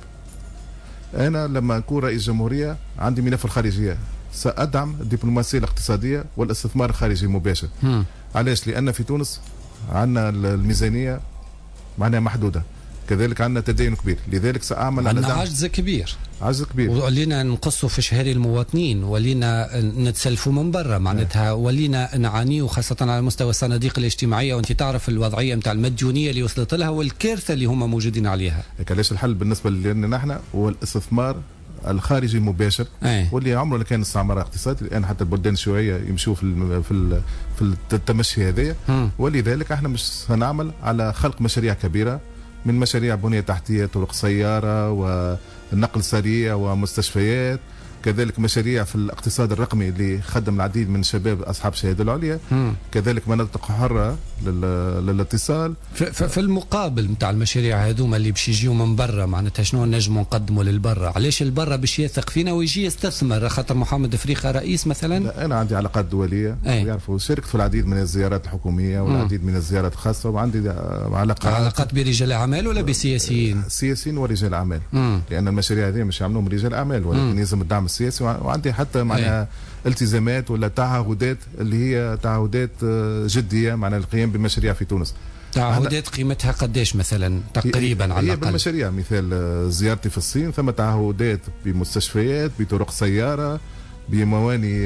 انا لما اكون رئيس جمهوريه عندي ملف الخارجيه سأدعم الدبلوماسية الاقتصادية والاستثمار الخارجي المباشر. مم. علاش؟ لأن في تونس عندنا الميزانية معناها محدودة، كذلك عندنا تدين كبير، لذلك سأعمل على عندنا عجز كبير عجز كبير ولينا نقصوا في شهري المواطنين ولينا نتسلفوا من برا معناتها ولينا نعانيه خاصة على مستوى الصناديق الاجتماعية وانت تعرف الوضعية نتاع المديونية اللي وصلت لها والكارثة اللي هم موجودين عليها. علاش الحل بالنسبة لنا نحن هو الاستثمار الخارجي المباشر أي. واللي عمره اللي كان استعمار اقتصادي الان حتى البلدان شويه يمشوا في في في التمشي هذايا. ولذلك احنا مش هنعمل على خلق مشاريع كبيره من مشاريع بنيه تحتيه طرق سياره والنقل سريع ومستشفيات، كذلك مشاريع في الاقتصاد الرقمي اللي خدم العديد من الشباب اصحاب الشهاده العليا. مم. كذلك مناطق حره للاتصال. في المقابل نتاع المشاريع هذوما اللي باش يجيو من برا معناتها شنو نجموا نقدموا للبرا؟ علاش البرا باش يثق فينا ويجي يستثمر خاطر محمد فريخه رئيس مثلا؟ لا انا عندي علاقات دوليه يعرفوا، شاركت في العديد من الزيارات الحكوميه والعديد من الزيارات الخاصه وعندي علاقات علاقات برجال اعمال ولا بسياسيين؟ سياسيين ورجال اعمال. مم. لان المشاريع هذه مش يعملوهم رجال اعمال ولكن يلزم الدعم السياسي، وعندي حتى معناها التزامات ولا تعهدات اللي هي تعهدات جديه معناها القيام بمشاريع في تونس. تعهدات قيمتها قديش مثلا تقريبا على الاقل؟ هي بالمشاريع، مثال زيارتي في الصين ثم تعهدات بمستشفيات بطرق سياره بمواني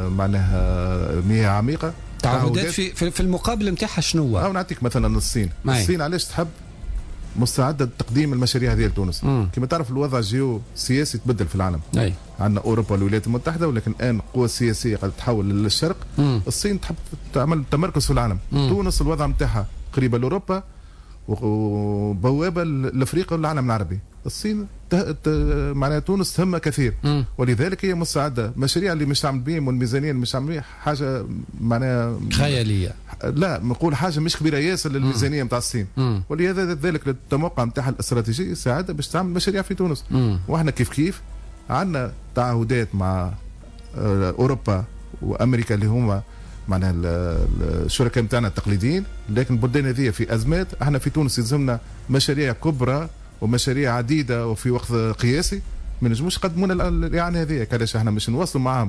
معناها مياه عميقه. تعهدات في في المقابل نتاعها شنو؟ او نعطيك مثلا الصين. ماي. الصين علاش تحب مستعده لتقديم المشاريع هذه لتونس؟ كما تعرف الوضع الجيو سياسي تبدل في العالم. أي. عندنا اوروبا والولايات المتحده ولكن الان القوى السياسيه قد تتحول للشرق. مم. الصين تحب تعمل تمركز في العالم. مم. تونس الوضع نتاعها قريبه لاوروبا وبوابه لافريقيا والعالم العربي. الصين معناها تونس تهمها كثير. مم. ولذلك هي مستعده. المشاريع اللي مش تعمل بهم والميزانيه اللي مش تعمل بهم حاجه معناها خياليه. لا نقول حاجه مش كبيره ياسر للميزانيه نتاع الصين. مم. ولهذا ذلك التموقع نتاعها الاستراتيجي ساعدها باش تعمل مشاريع في تونس. مم. واحنا كيف كيف عندنا تعهدات مع اوروبا وامريكا اللي هما معناها الشركاء نتاعنا التقليديين، لكن البلدان هذه في ازمات. احنا في تونس يلزمنا مشاريع كبرى ومشاريع عديده وفي وقت قياسي ما نجموش يقدموا لنا الاعانه هذه. علاش احنا مش نواصلوا معاهم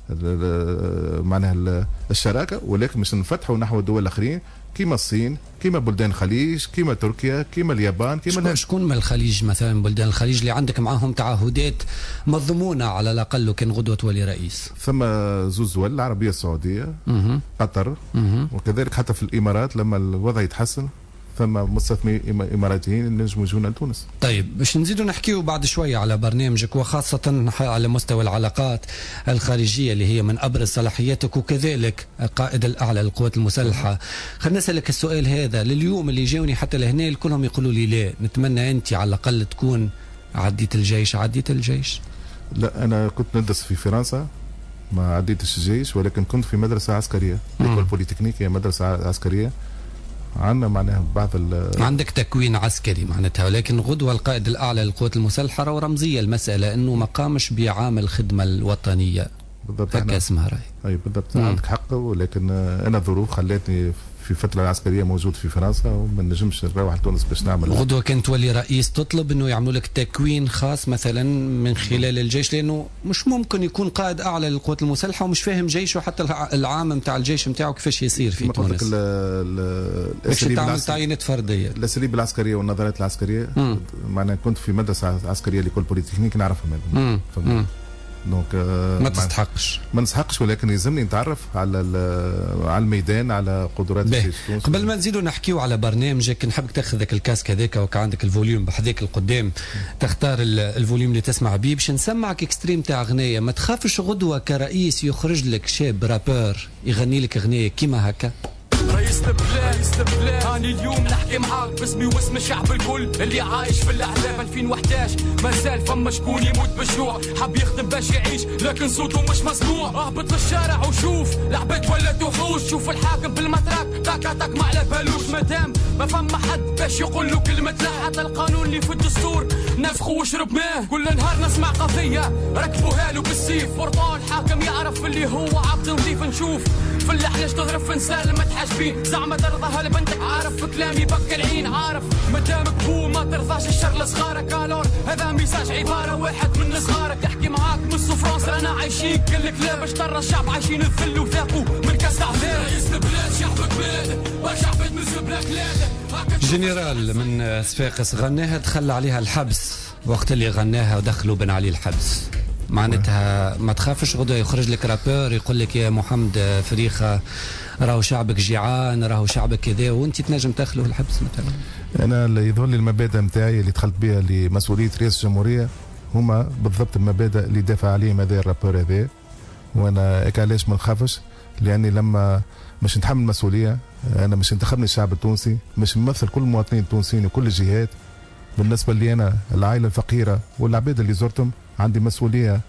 معناها الشراكه ولكن مش نفتحوا نحو الدول الاخرين كيما الصين كيما بلدان الخليج كيما تركيا كيما اليابان كيما شكون من الخليج مثلا بلدان الخليج اللي عندك معاهم تعهدات مضمونه على الاقل وكان غدوه تولي رئيس؟ ثم زوز دول العربيه السعوديه مه. قطر مه. وكذلك حتى في الامارات لما الوضع يتحسن ثم مستثمرين اماراتيين نجموا يجونا لتونس. طيب باش نزيدوا نحكيوا بعد شويه على برنامجك وخاصه على مستوى العلاقات الخارجيه اللي هي من ابرز صلاحياتك وكذلك القائد الاعلى للقوات المسلحه. خلينا نسالك السؤال هذا لليوم اللي جاوني حتى لهنا الكلهم يقولوا لي لا نتمنى انت على الاقل تكون عديت الجيش. عديت الجيش؟ لا انا كنت ندرس في فرنسا ما عديتش الجيش ولكن كنت في مدرسه عسكريه. ليكول بوليتكنيك هي مدرسه عسكريه. عندنا معناها بعض عندك تكوين عسكري معناتها ولكن غدوه القائد الاعلى للقوات المسلحه ورمزيه المساله انه ما قامش بعامل الخدمه الوطنيه. بالضبط هكا اسمها راي. اي بالضبط عندك حق ولكن انا الظروف خلتني في فتره العسكريه موجود في فرنسا وما نجمش نروح لتونس باش نعمل. غدوه كنت تولي رئيس تطلب انه يعملوا لك تكوين خاص مثلا من خلال الجيش لانه مش ممكن يكون قائد اعلى للقوات المسلحه ومش فاهم جيشه حتى العام نتاع الجيش نتاعو كيفاش يصير في تونس. باش تعمل تعيينات فرديه. الاساليب العسكريه والنظريات العسكريه معناها كنت في مدرسه عسكريه ليكول بوليتكنيك نعرفهم. دونك ما تستحقش ما نستحقش، ولكن يلزمني نتعرف على على الميدان، على قدرات الجيش التونسي. قبل ما نزيدوا نحكيو على برنامجك، نحبك تاخذ ذاك الكاسك هذاك وكان عندك الفوليوم بحذاك القدام، تختار الفوليوم اللي تسمع بيه باش نسمعك اكستريم تاع اغنيه. ما تخافش غدوه كرئيس يخرج لك شاب رابور يغني لك اغنيه كيما هكا؟ رئيس البلاد رئيس البلاد هاني اليوم نحكي معاك باسمي واسم الشعب الكل اللي عايش في الاحزاب ألفين وأحد عشر. مازال فما شكون يموت بالجوع، حاب يخدم باش يعيش لكن صوته مش مسموع. اهبط للشارع وشوف العباد ولات وحوش، شوف الحاكم بالمتراك تاكا تاك ما على بالوش. مادام ما فما حد باش يقول له كلمه لا، حتى القانون اللي في الدستور نفخه وشرب ماه. كل نهار نسمع قضيه ركبوها له بالسيف، ورطان الحاكم يعرف اللي هو عبد نظيف. نشوف في اللحلاش تضرب في نسال ما تحاسبين، زعما ترضاها لبنتك عارف في كلامي بك العين عارف. مادامك بو ما ترضاش الشر لصغارك، الور هذا ميساج عباره واحد من صغارك يحكي معاك من فرنسا رانا عايشين. قال لك لا باش ترى الشعب عايشين الذل وذاقوا من كاس عذاب. رئيس البلاد شعبك بلاد وشعبك من بلاد بلاد. جنرال من صفاقس غناها دخل عليها الحبس، وقت اللي غناها ودخلوا بن علي الحبس. معناتها ما تخافش غدوه يخرج لك رابور يقول لك يا محمد فريخه راهو شعبك جيعان، راهو شعبك كذا، وانت تنجم تدخله الحبس مثلا؟ انا اللي يظهر لي المبادئ نتاعي اللي دخلت بها لمسؤوليه رئيس الجمهوريه هما بالضبط المبادئ اللي دافع عليهم هذا الرابور هذا. وانا هيك علاش ما نخافش، لاني لما مش نتحمل مسؤوليه، انا مش انتخبني الشعب التونسي، مش نمثل كل المواطنين التونسيين وكل الجهات. بالنسبه لي انا العائله الفقيره والعباد اللي زرتهم عندي مسؤوليه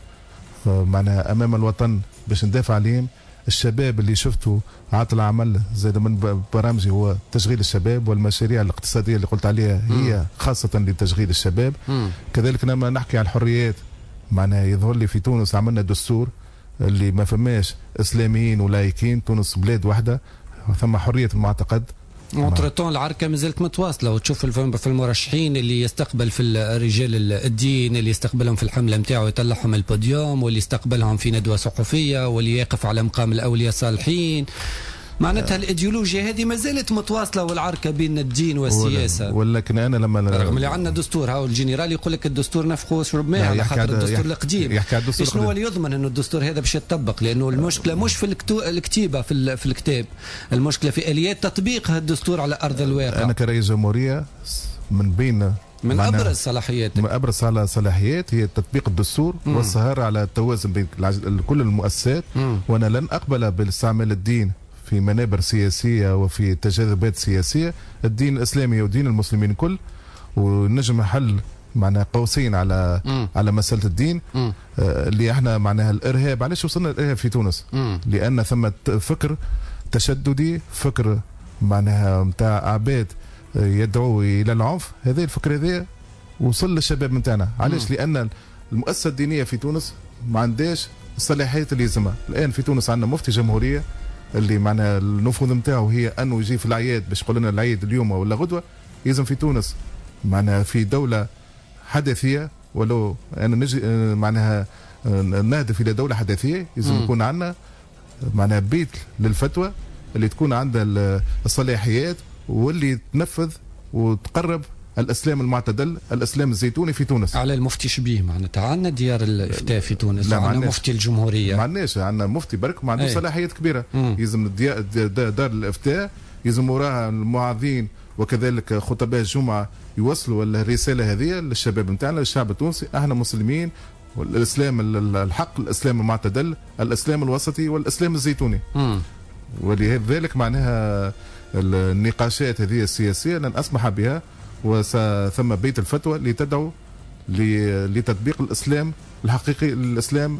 معناها امام الوطن باش ندافع عليهم. الشباب اللي شفته عاطل عمل زاد من برامجي هو تشغيل الشباب، والمشاريع الاقتصاديه اللي قلت عليها هي خاصه لتشغيل الشباب. مم. كذلك لما نحكي عن الحريات، معناها يظهر لي في تونس عملنا دستور اللي ما فماش اسلاميين ولايكين، تونس بلاد واحده ثم حريه المعتقد. اونترتون العركه مازالت متواصله، وتشوف في المرشحين اللي يستقبل في رجال الدين اللي يستقبلهم في الحمله نتاعو يطلعهم البوديوم، واللي يستقبلهم في ندوه صحفيه، واللي يقف على مقام الاولياء الصالحين. معناتها الايديولوجيا هذه ما زالت متواصله، والعركه بين الدين والسياسه. ولكن انا لما رغم اللي عندنا دستور، هاو الجنرال يقول لك الدستور نفخه وشرب ماء على خاطر الدستور القديم. شنو هو اللي يضمن انه الدستور هذا باش يتطبق؟ لانه المشكله مش في الكتيبه في, في الكتاب، المشكله في اليات تطبيق هذا الدستور على ارض الواقع. انا كرئيس جمهوريه من بين من ابرز صلاحيات من ابرز صلاحيات هي تطبيق الدستور مم. والسهر على التوازن بين كل المؤسسات. مم. وانا لن اقبل باستعمال الدين في منابر سياسيه وفي تجاذبات سياسيه. الدين الاسلامي ودين المسلمين كل، ونجم حل معناها قوسين على مم. على مساله الدين. مم. آه اللي احنا معناها الارهاب، علاش وصلنا الارهاب في تونس؟ مم. لان ثم فكر تشددي، فكر معناها نتاع عباد يدعو الى العنف. هذا الفكر هذا وصل للشباب نتاعنا. علاش؟ لان المؤسسه الدينيه في تونس ما عندهاش الصلاحيات اللي يلزمها. الان في تونس عندنا مفتي جمهوريه اللي معناها النفوذ نتاعو هي انه يجي في الاعياد باش يقول لنا العيد اليوم ولا غدوه. يلزم في تونس معناها في دوله حداثيه، ولو انا نجي معناها نهدف الى دوله حداثيه، يلزم يكون عندنا معناها بيت للفتوى اللي تكون عندها الصلاحيات واللي تنفذ وتقرب الاسلام المعتدل، الاسلام الزيتوني في تونس. على المفتي شبيه معناتها عندنا ديار الافتاء في تونس، عندنا مفتي الجمهوريه، ما عندناش، عندنا مفتي برك ما عنده صلاحيات كبيره. يلزم دار الافتاء يلزم وراها المواعظين وكذلك خطباء الجمعه يوصلوا الرساله هذه للشباب نتاعنا، للشعب التونسي. احنا مسلمين، والاسلام الحق، الاسلام المعتدل، الاسلام الوسطي، والاسلام الزيتوني. م. ولذلك معناها النقاشات هذه السياسيه لن اسمح بها، وثم بيت الفتوى لتدعو لتطبيق الاسلام الحقيقي، الاسلام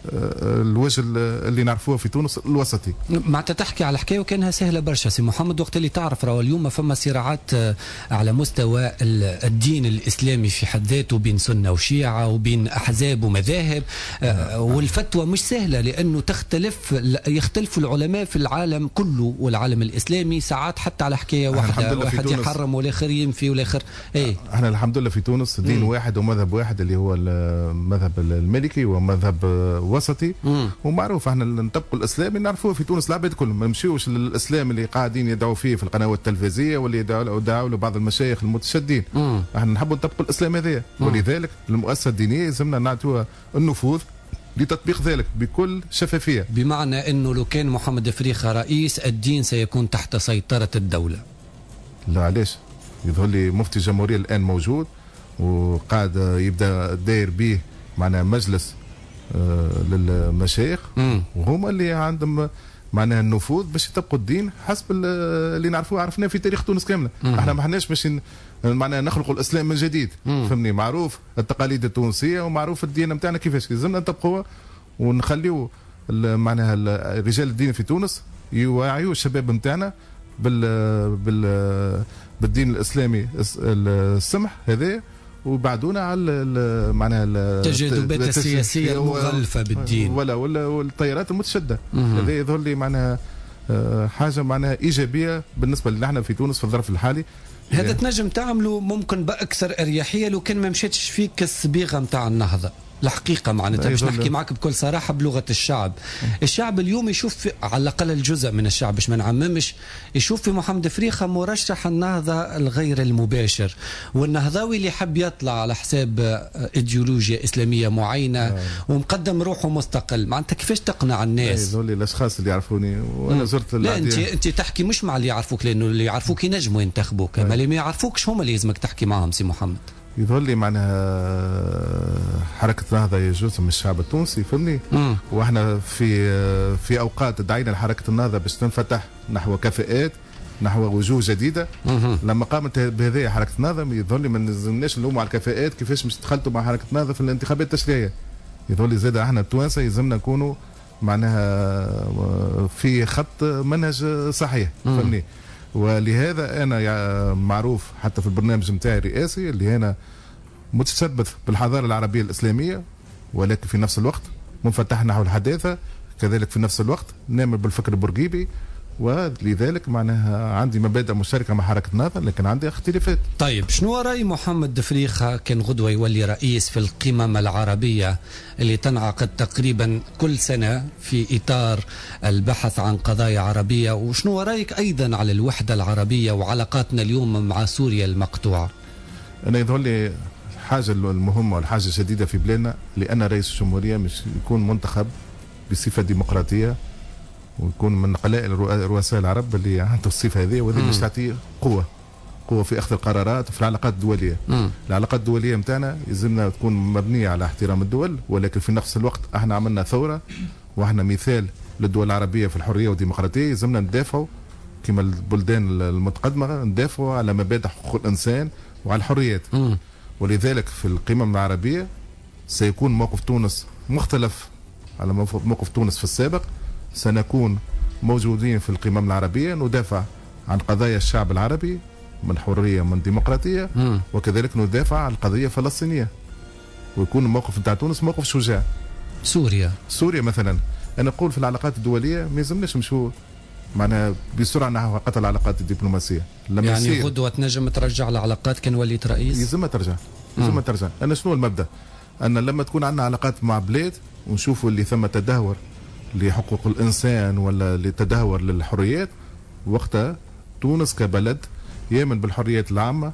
الوجه اللي نعرفوه في تونس الوسطي. معناتها تحكي على حكايه وكانها سهله برشا سي محمد، وقت اللي تعرف راهو اليوم فما صراعات على مستوى الدين الاسلامي في حد ذاته بين سنه وشيعه وبين احزاب ومذاهب، والفتوى مش سهله لانه تختلف يختلف العلماء في العالم كله والعالم الاسلامي ساعات حتى على حكايه واحده، واحد يحرم والاخر ينفي والاخر. ايه احنا الحمد لله في تونس دين مم. واحد ومذهب واحد اللي هو المذهب المالكي ومذهب وسطي. مم. ومعروف احنا نطبقوا الاسلام نعرفوه في تونس العباد كلهم، ما نمشيوش للاسلام اللي قاعدين يدعوا فيه في القنوات التلفزيونيه واللي يدعوا له بعض المشايخ المتشددين. احنا نحبوا نطبقوا الاسلام هذايا، ولذلك المؤسسه الدينيه لازمنا نعطوها النفوذ لتطبيق ذلك بكل شفافيه. بمعنى انه لو كان محمد فريخه رئيس الدين سيكون تحت سيطره الدوله. لا علاش؟ يظهر لي مفتي الجمهوريه الان موجود وقاعد يبدا داير به معناها مجلس آه للمشايخ وهما اللي عندهم معناها النفوذ باش يطبقوا الدين حسب اللي نعرفوه عرفناه في تاريخ تونس كامله. احنا ما حناش باش معناها نخلقوا الاسلام من جديد. فهمني؟ معروف التقاليد التونسيه ومعروف الدين نتاعنا كيفاش لازمنا نطبقوها ونخليوا معناها رجال الدين في تونس يوعيوا الشباب نتاعنا بال بال بالدين الاسلامي السمح هذا وبعدونا على معناها التجاذبات السياسيه المغلفه بالدين ولا ولا والتيارات المتشدده. هذا يظهر لي معناها حاجه معناها ايجابيه بالنسبه لنا احنا في تونس في الظرف الحالي. هذا تنجم تعمله ممكن باكثر اريحيه لو كان ما مشاتش فيك الصبيغه نتاع النهضه. الحقيقة معناتها باش نحكي معك بكل صراحة بلغة الشعب. الشعب اليوم يشوف في على الأقل الجزء من الشعب باش ما نعممش يشوف في محمد فريخة مرشح النهضة الغير المباشر والنهضاوي اللي حب يطلع على حساب إيديولوجيا إسلامية معينة آه. ومقدم روحه مستقل. معناتها كيفاش تقنع الناس؟ هذول الأشخاص اللي يعرفوني وأنا زرت لا أنت أنت تحكي مش مع اللي يعرفوك لأنه اللي يعرفوك ينجموا ينتخبوك أما اللي ما يعرفوكش هم اللي لازمك تحكي معهم سي محمد. يظهر لي معناها حركة نهضة هي جزء من الشعب التونسي فهمني. واحنا في في اوقات دعينا لحركة النهضة باش تنفتح نحو كفاءات نحو وجوه جديدة. مم. لما قامت بهذه حركة النهضة يظهر لي ما نلزمناش نلوموا على الكفاءات كيفاش مش دخلتوا مع حركة النهضة في الانتخابات التشريعية. يظهر لي زاد احنا التوانسة يلزمنا نكونوا معناها في خط منهج صحيح فهمني. ولهذا انا معروف حتى في البرنامج نتاعي الرئاسي اللي انا متشبث بالحضاره العربيه الاسلاميه ولكن في نفس الوقت منفتح نحو الحداثه كذلك في نفس الوقت نامل بالفكر البورقيبي ولذلك معناها عندي مبادئ مشتركه مع حركه النهضه لكن عندي اختلافات. طيب شنو راي محمد فريخه كان غدوه يولي رئيس في القمم العربيه اللي تنعقد تقريبا كل سنه في اطار البحث عن قضايا عربيه وشنو رايك ايضا على الوحده العربيه وعلاقاتنا اليوم مع سوريا المقطوعه؟ انا يظهر لي الحاجه المهمه والحاجه الجديده في بلادنا لان رئيس الجمهوريه مش يكون منتخب بصفه ديمقراطيه ويكون من قلائل رؤساء العرب اللي عنده الصفه هذه وهذه باش تعطيه قوه قوه في اخذ القرارات وفي العلاقات الدوليه. مم. العلاقات الدوليه نتاعنا يلزمنا تكون مبنيه على احترام الدول ولكن في نفس الوقت احنا عملنا ثوره واحنا مثال للدول العربيه في الحريه والديمقراطيه يلزمنا ندافعوا كما البلدان المتقدمه ندافعوا على مبادئ حقوق الانسان وعلى الحريات. مم. ولذلك في القمم العربيه سيكون موقف تونس مختلف على موقف تونس في السابق. سنكون موجودين في القمم العربية ندافع عن قضايا الشعب العربي من حرية من ديمقراطية م. وكذلك ندافع عن القضية الفلسطينية ويكون الموقف نتاع تونس موقف شجاع. سوريا سوريا مثلا أنا أقول في العلاقات الدولية ما يلزمناش نمشوا معناها بسرعة نحو قطع العلاقات الدبلوماسية. لما يعني غدوة تنجم ترجع العلاقات كان وليت رئيس؟ يلزمها ترجع يلزمها ترجع. أنا شنو المبدأ؟ أن لما تكون عندنا علاقات مع بلاد ونشوفوا اللي ثم تدهور لحقوق الإنسان ولا لتدهور للحريات وقتها تونس كبلد يامن بالحريات العامة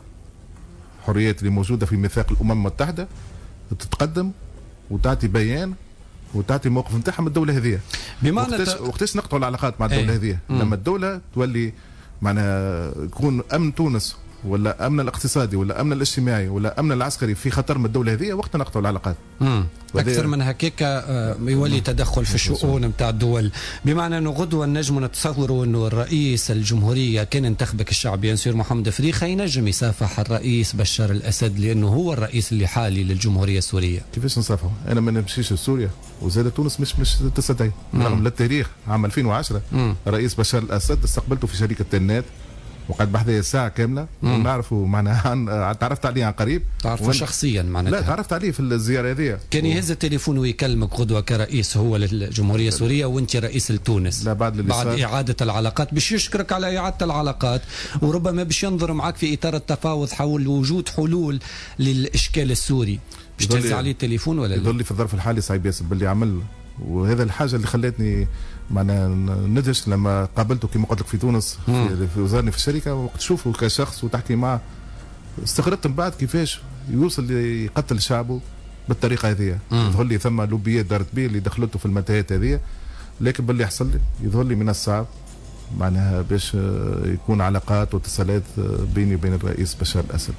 حريات اللي موجودة في ميثاق الأمم المتحدة تتقدم وتعطي بيان وتعطي موقف نتاعها من الدولة هذه. بمعنى وقتاش, وقتاش نقطعوا العلاقات مع الدولة هذه لما الدولة تولي معناها يكون أمن تونس ولا امن الاقتصادي ولا امن الاجتماعي ولا امن العسكري في خطر من الدوله هذه وقت نقطعوا العلاقات. امم اكثر من هكاك يولي تدخل في الشؤون نتاع الدول. بمعنى انه غدوه نجم نتصوروا انه الرئيس الجمهوريه كان انتخبك الشعب ينصير محمد فريخه ينجم يصافح الرئيس بشار الاسد لانه هو الرئيس اللي حالي للجمهوريه السوريه. كيفاش نصافحه؟ انا ما نمشيش لسوريا وزاد تونس مش مش تستدعي رغم التاريخ عام ألفين وعشرة الرئيس بشار الاسد استقبلته في شركه تلنات وقعد بحذايا ساعة كاملة ونعرفوا معناها تعرفت عليه عن قريب. تعرفه شخصيا معناتها؟ لا تعرفت عليه في الزيارة هذه. كان يهز التليفون ويكلمك غدوة كرئيس هو للجمهورية السورية وانت رئيس لتونس. لا بعد بعد إعادة العلاقات باش يشكرك على إعادة العلاقات وربما باش ينظر معك في إطار التفاوض حول وجود حلول للإشكال السوري. باش تهز عليه التليفون ولا لا؟ يظل لي في الظرف الحالي صعيب ياسر باللي عمل وهذا الحاجة اللي خلتني معنا ندهش لما قابلته كما قلت لك في تونس في, في وزارني في الشركه وقت تشوفه كشخص وتحكي معه استغربت من بعد كيفاش يوصل يقتل شعبه بالطريقه هذه. يظهر لي ثم لوبيات دارت بيه اللي دخلته في المنتهيات هذه، لكن باللي يحصل لي يظهر لي من الصعب معناها باش يكون علاقات واتصالات بيني وبين الرئيس بشار الاسد.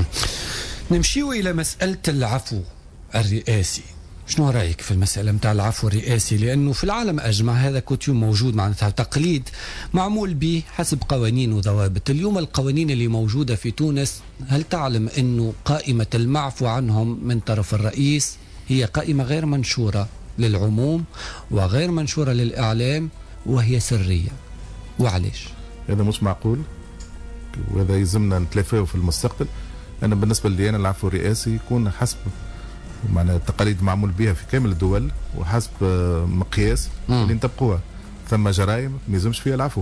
نمشيو الى مساله العفو الرئاسي. شنو رايك في المساله نتاع العفو الرئاسي؟ لانه في العالم اجمع هذا كوتيوم موجود، معناتها تقليد معمول به حسب قوانين وضوابط. اليوم القوانين اللي موجوده في تونس، هل تعلم انه قائمه المعفو عنهم من طرف الرئيس هي قائمه غير منشوره للعموم وغير منشوره للاعلام وهي سريه؟ وعليش؟ هذا مش معقول، وهذا يلزمنا نتلافاه في المستقبل. انا بالنسبه لي انا العفو الرئاسي يكون حسب معناها التقاليد معمول بها في كامل الدول وحسب مقياس مم. اللي نطبقوها. ثم جرائم ما يلزمش فيها العفو،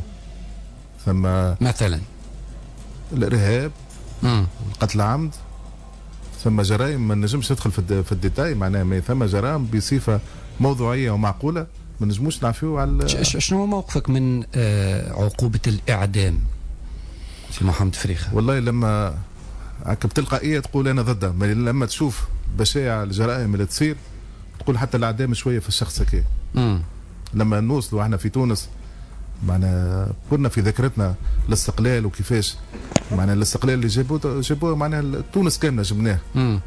ثم مثلا الارهاب والقتل العمد، ثم جرائم ما نجمش ندخل في الديتاي، معناها ما ثم جرائم بصفه موضوعيه ومعقوله ما نجموش نعفيو على. شنو موقفك من عقوبه الاعدام سي محمد فريخه؟ والله لما بتلقائيه تقول انا ضدها، لما تشوف بشاعة الجرائم اللي تصير تقول حتى الاعدام شويه في الشخص هكا. لما نوصلوا احنا في تونس معنا كنا في ذاكرتنا الاستقلال وكيفاش معنا الاستقلال اللي جابوه جابوه معنا تونس كامله جبناه.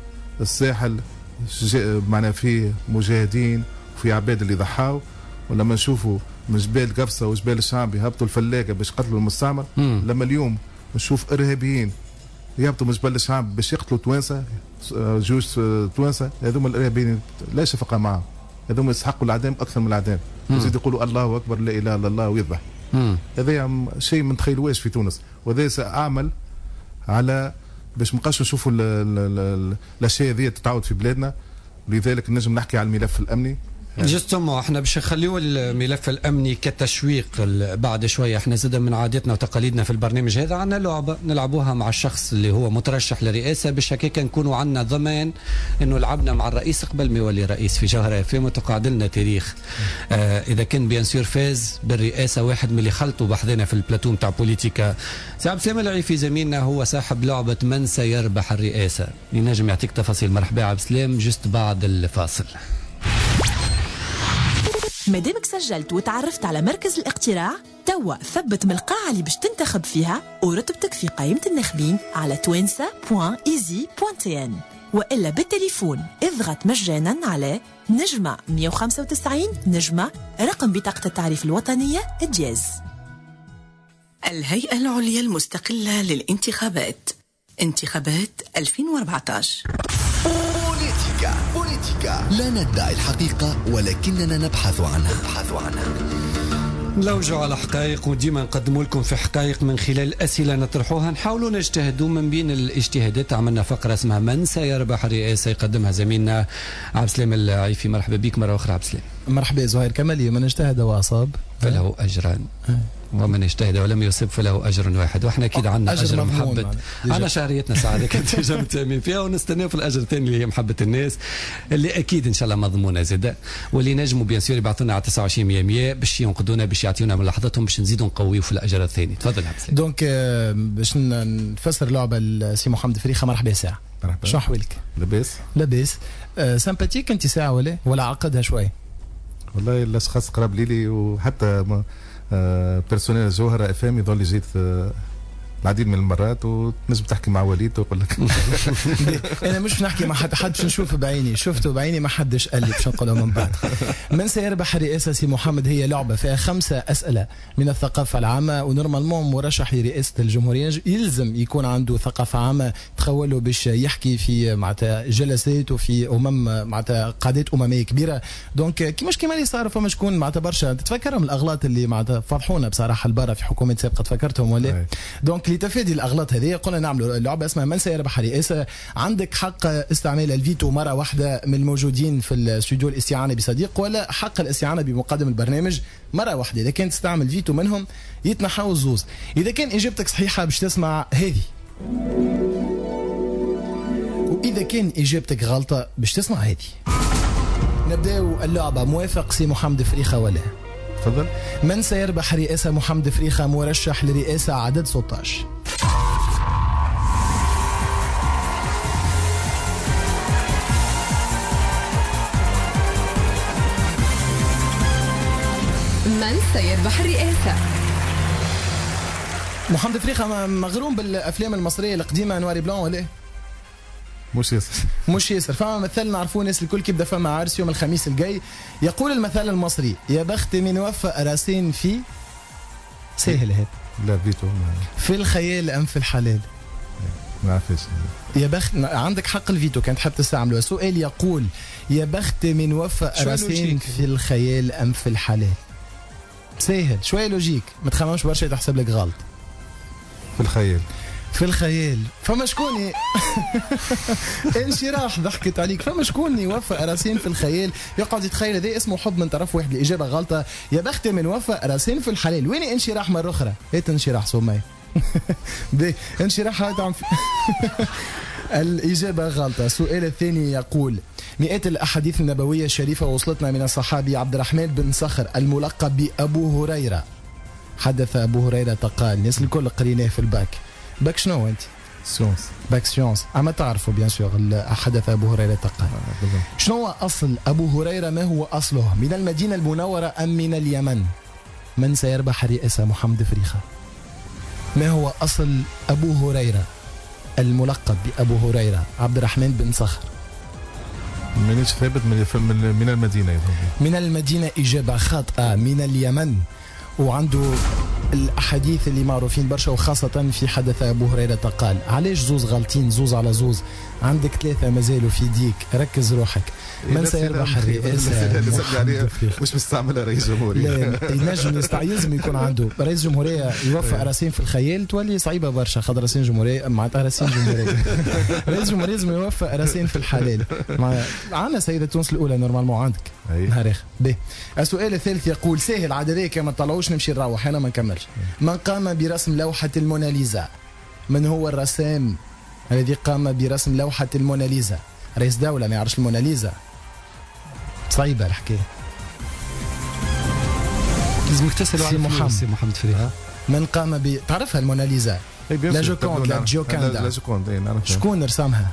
الساحل معنا فيه مجاهدين وفي عباد اللي ضحاوا، ولما نشوفوا من جبال قفصه وجبال الشعب يهبطوا الفلاقه باش يقتلوا المستعمر، لما اليوم نشوف ارهابيين يهبطوا من جبال الشعب باش يقتلوا توانسه جوج توانسه، هذوما الارهابيين لا شفقه معهم، هذوما يستحقوا الاعدام اكثر من الاعدام. يزيد يقولوا الله اكبر لا اله الا الله ويذبح. هذا شيء ما نتخيلوش في تونس، وهذا ساعمل على باش ما نبقاش نشوفوا الاشياء هذه تتعاود في بلادنا. لذلك نجم نحكي على الملف الامني. جستم احنا باش نخليو الملف الامني كتشويق بعد شويه. احنا زاد من عادتنا وتقاليدنا في البرنامج هذا عندنا لعبه نلعبوها مع الشخص اللي هو مترشح للرئاسه، باش هكاك نكونوا عندنا ضمان انه لعبنا مع الرئيس قبل ما يولي رئيس في جوهره اف ام وتقعد لنا تاريخ. آه اذا كان بيان سور فاز بالرئاسه واحد من اللي خلطوا بحذنا في البلاتو نتاع بوليتيكا، سي عبد السلام العيفي زميلنا هو صاحب لعبه من سيربح الرئاسه. ينجم يعطيك تفاصيل. مرحبا عبد السلام، جست بعد الفاصل. مادامك سجلت وتعرفت على مركز الاقتراع، توا ثبت من القاعة اللي باش تنتخب فيها ورتبتك في قائمة الناخبين على توانسة دوت ايزي دوت تي ان، وإلا بالتليفون اضغط مجانا على نجمة مية وخمسة وتسعين نجمة رقم بطاقة التعريف الوطنية الجاز. الهيئة العليا المستقلة للانتخابات، انتخابات ألفين وأربعة عشر. بوليتيكا بوليتيكا، لا ندعي الحقيقة ولكننا نبحث عنها نبحث عنها نلوجوا على حقائق، وديما نقدموا لكم في حقائق من خلال أسئلة نطرحوها. نحاولوا نجتهدوا من بين الاجتهادات. عملنا فقرة اسمها من سيربح الرئاسة، يقدمها زميلنا عبد السلام العيفي. مرحبا بك مرة أخرى عبد السلام. مرحبا زهير كمالي. من اجتهد وأصاب فله أجران، ومن اجتهد ولم يصب فله اجر واحد. واحنا اكيد عندنا اجر, أجر محبه على شهريتنا ساعه كنت جا متامين فيها، ونستناو في الاجر الثاني اللي هي محبه الناس، اللي اكيد ان شاء الله مضمونه زاده، واللي نجموا بيان سور يبعثونا على تسعة وعشرين مية مية باش ينقذونا، باش يعطيونا من لحظتهم باش نزيدوا نقويوا في الاجر الثاني. تفضل عبد السلام. دونك باش نفسر لعبه السي محمد فريخه. مرحبا ساعه. مرحبا. شنو احوالك؟ لاباس لاباس. أه سامباتيك انت ساعه ولا ولا عقدها شوي؟ والله الاشخاص قراب لي وحتى آه بيرسونيل جوهرة اف ام يظل جيت آه العديد من المرات، وتنجم تحكي مع وليد ويقول لك انا مش نحكي مع حد حد نشوفه بعيني، شفته بعيني ما حدش قال لي باش نقولها من بعد. من سيربح الرئاسه سي محمد هي لعبه فيها خمسه اسئله من الثقافه العامه، ونورمالمون مرشح لرئاسه الجمهوريه يلزم يكون عنده ثقافه عامه تخوله باش يحكي في معناتها جلسات وفي امم معناتها قادات امميه كبيره. دونك كيماش كيما اللي صار فما شكون معناتها برشا تتفكرهم الاغلاط اللي معناتها فضحونا بصراحه البارة في حكومه سابقه، تفكرتهم ولا؟ دونك لتفادي الاغلاط هذه قلنا نعملوا لعبه اسمها من سيربح الرئاسه. عندك حق استعمال الفيتو مره واحده من الموجودين في الاستوديو الاستعانه بصديق، ولا حق الاستعانه بمقدم البرنامج مره واحده. اذا كان تستعمل فيتو منهم يتنحوا الزوز. اذا كان اجابتك صحيحه باش تسمع هذه، واذا كان اجابتك غلطه باش تسمع هذه. نبداو اللعبه. موافق سي محمد فريخه ولا؟ تفضل. من سيربح رئاسة محمد فريخة مرشح لرئاسة عدد ستة عشر؟ من سيربح الرئاسة؟ محمد فريخة مغروم بالافلام المصريه القديمه نواري بلون ولا مش ياسر مش ياسر. فما مثل نعرفوه الناس الكل كيبدا فما عرس يوم الخميس الجاي. يقول المثل المصري: يا بخت من وفى راسين في سهل هذا. لا فيتو في الخيال ام في الحلال؟ ما عرفتش. يا بخت عندك حق الفيتو كان تحب تستعمله. سؤال يقول: يا بخت من وفى راسين في الخيال ام في الحلال؟ سهل شويه لوجيك ما تخممش برشا تحسب لك غلط. في الخيال. في الخيال. فما شكون انشراح ضحكت عليك. فما شكون يوفى راسين في الخيال يقعد يتخيل هذا اسمه حب من طرف واحد. الاجابه غلطه. يا بخت من وفى راسين في الحلال. وين انشراح مره اخرى؟ هات انشراح سمية. انشراح هذا عم الاجابه غلطه. السؤال الثاني يقول: مئات الاحاديث النبويه الشريفه وصلتنا من الصحابي عبد الرحمن بن صخر الملقب بابو هريره. حدث ابو هريره قال. الناس الكل قريناه في الباك. باك شنو انت؟ سيونس. باك سيونس. اما تعرفوا بيان سور حدث ابو هريره قال. شنو هو اصل ابو هريره؟ ما هو اصله؟ من المدينه المنوره ام من اليمن؟ من سيربح الرئاسه؟ محمد فريخه. ما هو اصل ابو هريره الملقب بابو هريره عبد الرحمن بن صخر؟ مانيش ثابت من من المدينه يظهر. من المدينه اجابه خاطئه. من اليمن. وعنده الاحاديث اللي معروفين برشا وخاصه في حدث ابو هريره قال. علاش زوز غالطين زوز على زوز؟ عندك ثلاثه مازالوا في ديك. ركز روحك. من سيربح الرئاسه؟ مش مستعملها رئيس جمهوريه. لا ينجم يستعيزم يكون عنده رئيس جمهوريه يوفى راسين في الخيال تولي صعيبه برشا. خاطر راسين جمهوريه معناتها راسين جمهوريه. رئيس جمهوريه لازم يوفى راسين في الحلال. عندنا سيده تونس الاولى نورمالمون عندك نهار اخر. ب السؤال الثالث يقول: سهل عاد كما طلعوش نمشي نروح انا ما نكملش. من قام برسم لوحه الموناليزا؟ من هو الرسام الذي قام برسم لوحه الموناليزا؟ رئيس دوله ما يعرفش الموناليزا؟ صعيبه الحكايه. لازمك تسال على محمد سي محمد فريخة. من قام ب تعرفها الموناليزا؟ لا جوكوند. لا جوكاندا. لا جوكوند اي نعرفها. شكون رسمها؟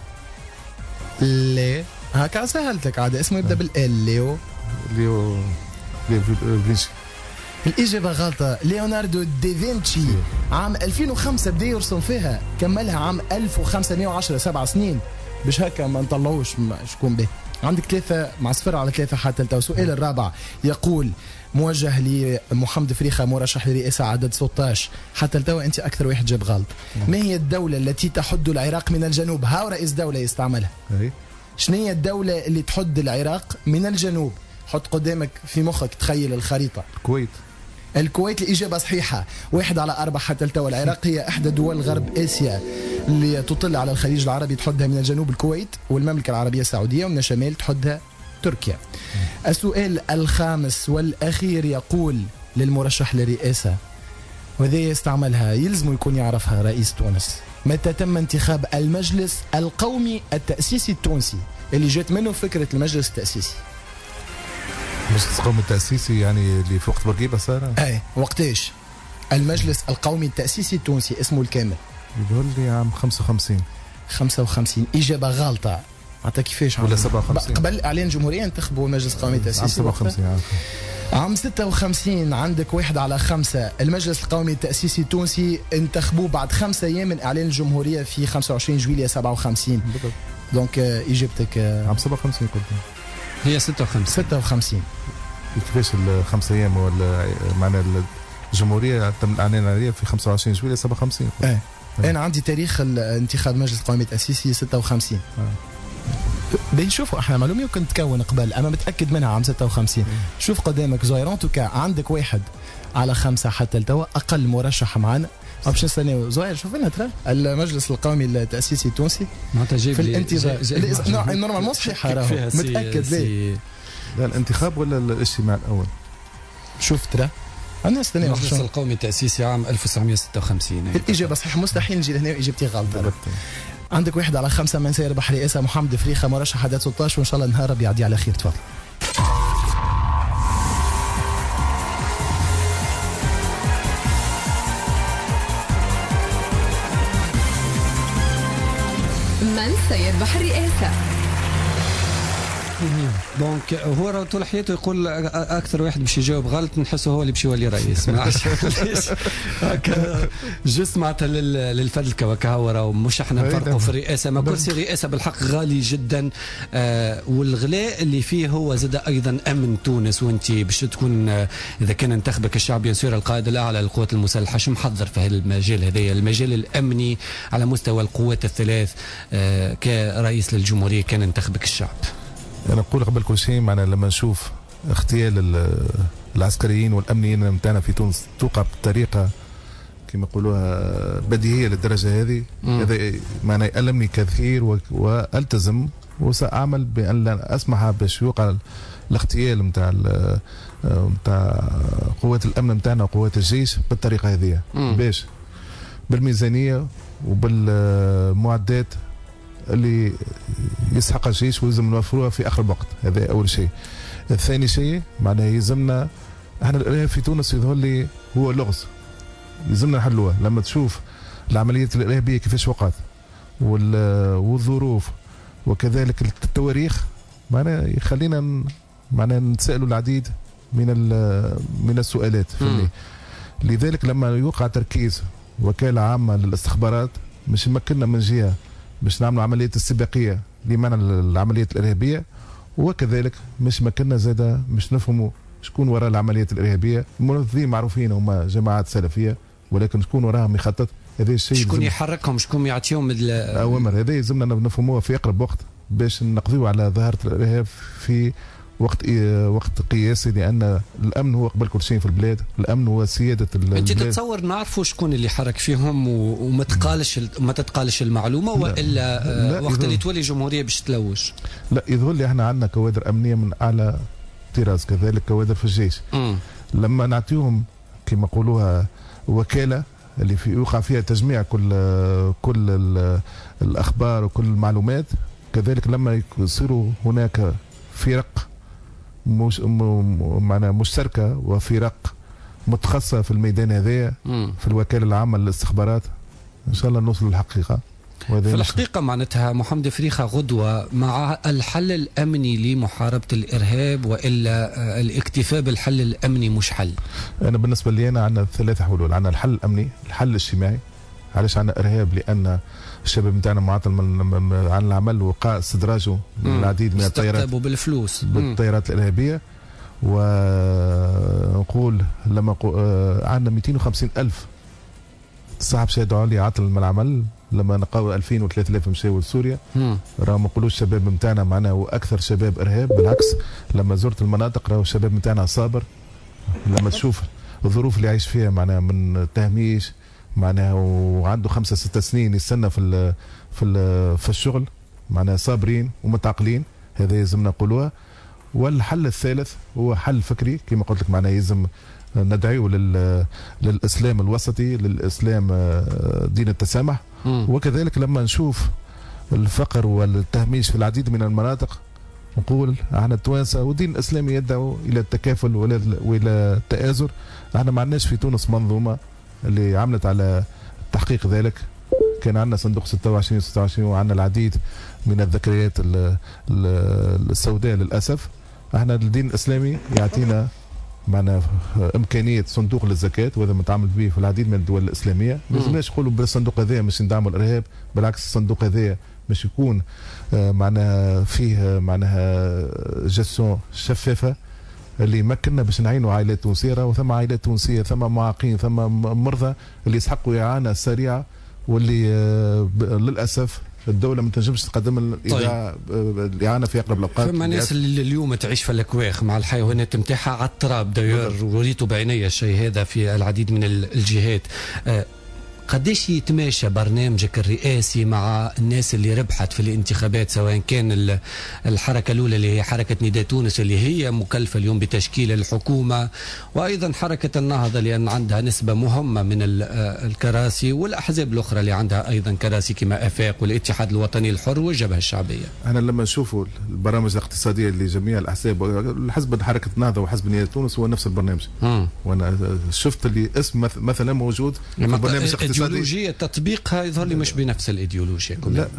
لي هكا سهلتك عاد. اسمه يبدا بالال. ليو ليو ليو فينشي. الإجابة غلطة. ليوناردو دافنشي. عام ألفين وخمسة بدا يرسم فيها. كملها عام ألف وخمسمائة وعشرة. سبع سنين باش هكا ما نطلعوش شكون به. عندك ثلاثة مع صفر على ثلاثة حتى التو. السؤال الرابع يقول موجه لمحمد فريخة مرشح لرئاسة عدد ستة عشر. حتى التو أنت أكثر واحد جاب غلط. ما هي الدولة التي تحد العراق من الجنوب؟ هاو رئيس دولة يستعملها. شنو هي الدولة اللي تحد العراق من الجنوب؟ حط قدامك في مخك تخيل الخريطة. الكويت. الكويت. الإجابة صحيحة. واحد على أربعة حتى التو. العراق هي إحدى دول غرب آسيا اللي تطل على الخليج العربي. تحدها من الجنوب الكويت والمملكة العربية السعودية، ومن الشمال تحدها تركيا. السؤال الخامس والأخير يقول للمرشح للرئاسة، وهذا يستعملها يلزم يكون يعرفها رئيس تونس: متى تم انتخاب المجلس القومي التأسيسي التونسي اللي جات منه فكرة المجلس التأسيسي؟ المجلس القومي التأسيسي يعني اللي في وقت بورقيبة صار؟ اي وقتاش؟ المجلس القومي التأسيسي التونسي اسمه الكامل؟ يقول لي عام خمسة وخمسين. خمسة وخمسين. إجابة غلطة. عطا كيفاش ولا سبعة وخمسين؟ قبل إعلان جمهورية انتخبوا المجلس القومي التأسيسي. عام سبعة وخمسين. عام ستة وخمسين. عندك واحد على خمسة. المجلس القومي التأسيسي التونسي انتخبوه بعد خمسة أيام من إعلان الجمهورية في خمسة وعشرين جويلية سبعة وخمسين. دونك إجابتك عام سبعة وخمسين قلت. هي ستة وخمسين. ستة وخمسين. كيفاش الخمسة أيام ولا معنى الجمهورية تم الإعلان عليها في خمسة وعشرين جويلية سبعة وخمسين؟ ايه أنا عندي تاريخ الانتخاب المجلس القومي التأسيسي ستة وخمسين. بنشوفوا احنا معلومه يمكن تكون قبل اما متاكد منها عام ستة وخمسين. شوف قدامك زهير توكا عندك واحد على خمسة حتى التوا اقل مرشح معنا. باش نستناو زهير شوف لنا ترى المجلس القومي التاسيسي التونسي معناتها جايب في الانتظار. نورمالمون صحيح راه متاكد ليه. لا الانتخاب ولا الاجتماع الاول؟ شوف ترى انا استنى المجلس القومي التاسيسي عام ألف وتسعمائة وستة وخمسين. الاجابه صحيح. مستحيل نجي لهنا واجابتي غلطه. عندك واحد على خمسة. من سيربح رئاسة؟ محمد فريخة مرشح عدد ستة عشر، وإن شاء الله نهار ربي يعدي على خير. تفضل. من سيربح الرئاسة؟ دونك هو طول حياته يقول اكثر واحد باش يجاوب غلط نحسه هو اللي باش يولي رئيس. ما عرفتش هكا جست معناتها للفلكه وكهو راهو مش احنا نفرقوا في الرئاسه، ما كرسي الرئاسه بالحق غالي جدا. آه والغلاء اللي فيه هو زاد ايضا امن تونس. وانت باش تكون آه اذا كان انتخبك الشعب يصير القائد الاعلى للقوات المسلحه، شو محضر في هذا المجال هذايا المجال الامني على مستوى القوات الثلاث آه كرئيس للجمهوريه كان انتخبك الشعب؟ انا نقول قبل كل شيء معنا لما نشوف اغتيال العسكريين والامنيين نتاعنا في تونس توقع بطريقه كما يقولوها بديهيه للدرجه هذه، هذا معناه يألمني كثير والتزم وساعمل بان لا اسمح باش يوقع الاغتيال نتاع نتاع قوات الامن نتاعنا وقوات الجيش بالطريقه هذه، باش بالميزانيه وبالمعدات اللي يسحق الجيش ويلزم نوفروها في اخر الوقت. هذا اول شيء. الثاني شيء معناه يلزمنا احنا الارهاب في تونس يظهر لي هو لغز يلزمنا نحلوها. لما تشوف العمليات الارهابيه كيفاش وقعت والظروف وكذلك التواريخ معناه يخلينا معناه نتسائلوا العديد من من السؤالات. لذلك لما يوقع تركيز وكاله عامه للاستخبارات مش يمكننا من جهه باش نعملوا عمليات استباقيه لمنع العمليات الارهابيه، وكذلك مش مكننا زاده مش نفهموا شكون وراء العمليات الارهابيه. المنظمين معروفين هما جماعات سلفيه، ولكن شكون وراهم يخطط هذا الشيء، شكون يحركهم، شكون يعطيهم الاوامر. هذا يلزمنا نفهموها في اقرب وقت باش نقضيو على ظاهره الارهاب في وقت وقت قياسي، لان الامن هو قبل كل شيء في البلاد، الامن هو سياده البلاد. انت تتصور نعرفوا شكون اللي حرك فيهم وما تقالش ما تتقالش المعلومه والا لا وقت اللي تولي جمهوريه باش تلوج؟ لا يظهر لي احنا عندنا كوادر امنيه من اعلى طراز، كذلك كوادر في الجيش. م. لما نعطيهم كما يقولوها وكاله اللي في يوقع فيها تجميع كل كل الاخبار وكل المعلومات، كذلك لما يصيروا هناك فرق مش معناها مشتركه وفرق متخصصه في الميدان هذايا في الوكاله العامه للاستخبارات، ان شاء الله نوصل للحقيقه. في الحقيقه معناتها محمد فريخه غدوه مع الحل الامني لمحاربه الارهاب والا الاكتفاء بالحل الامني مش حل؟ انا بالنسبه لي انا عندنا ثلاث حلول. عندنا الحل الامني، الحل الاجتماعي. علاش عندنا ارهاب؟ لان الشباب نتاعنا معطل عن العمل وقع استدراجه من العديد من التيارات استقطبوا بالفلوس بالتيارات الارهابيه. ونقول لما عندنا مئتين وخمسين ألف صاحب شهاده عليا عطل من العمل، لما نلقاو ألفين و ثلاثة آلاف مشاو لسوريا. راهو ما نقولوش الشباب نتاعنا معناها هو اكثر شباب ارهاب، بالعكس لما زرت المناطق راهو الشباب نتاعنا صابر. لما تشوف الظروف اللي عايش فيها معناها من تهميش معناها وعنده خمسة ستة سنين يستنى في ال في ال في الشغل معناها صابرين ومتعقلين، هذا يلزمنا نقولوها. والحل الثالث هو حل فكري كما قلت لك، معناها يلزم ندعيو لل للاسلام الوسطي، للاسلام دين التسامح. م. وكذلك لما نشوف الفقر والتهميش في العديد من المناطق نقول احنا التوانسه والدين الاسلامي يدعو الى التكافل والى التآزر. احنا ما عندناش في تونس منظومه اللي عملت على تحقيق ذلك. كان عندنا صندوق ستة وعشرين ستة وعشرين وعندنا العديد من الذكريات السوداء للاسف. احنا الدين الاسلامي يعطينا معنا امكانيه صندوق للزكاه، وهذا متعامل به في العديد من الدول الاسلاميه. ما لازمناش نقولوا بالصندوق هذا باش ندعموا الارهاب، بالعكس الصندوق هذا باش يكون معناها فيه معناها جسون شفافه اللي يمكننا باش نعينوا عائلات تونسيه. وثم عائلات تونسيه، ثم معاقين، ثم مرضى اللي يسحقوا اعانه سريعه، واللي للاسف الدولة ما تنجمش تقدم طيب. الإعانة في أقرب الأوقات. فما ناس اللي اليوم تعيش في الأكواخ مع الحيوانات نتاعها على التراب داير، وريته بعيني الشيء هذا في العديد من الجهات. أه قديش يتماشى برنامجك الرئاسي مع الناس اللي ربحت في الانتخابات، سواء كان الحركة الأولى اللي هي حركة نداء تونس اللي هي مكلفة اليوم بتشكيل الحكومة، وأيضا حركة النهضة لأن عندها نسبة مهمة من الكراسي، والأحزاب الأخرى اللي عندها أيضا كراسي كما أفاق والاتحاد الوطني الحر والجبهة الشعبية. أنا لما نشوفوا البرامج الاقتصادية اللي جميع الأحزاب، الحزب حركة النهضة وحزب نداء تونس هو نفس البرنامج. م. وأنا شفت اللي اسم مثلا موجود في البرنامج الاقتصادي. الايديولوجيه تطبيقها يظهر لي مش بنفس الايديولوجيا كلها. لا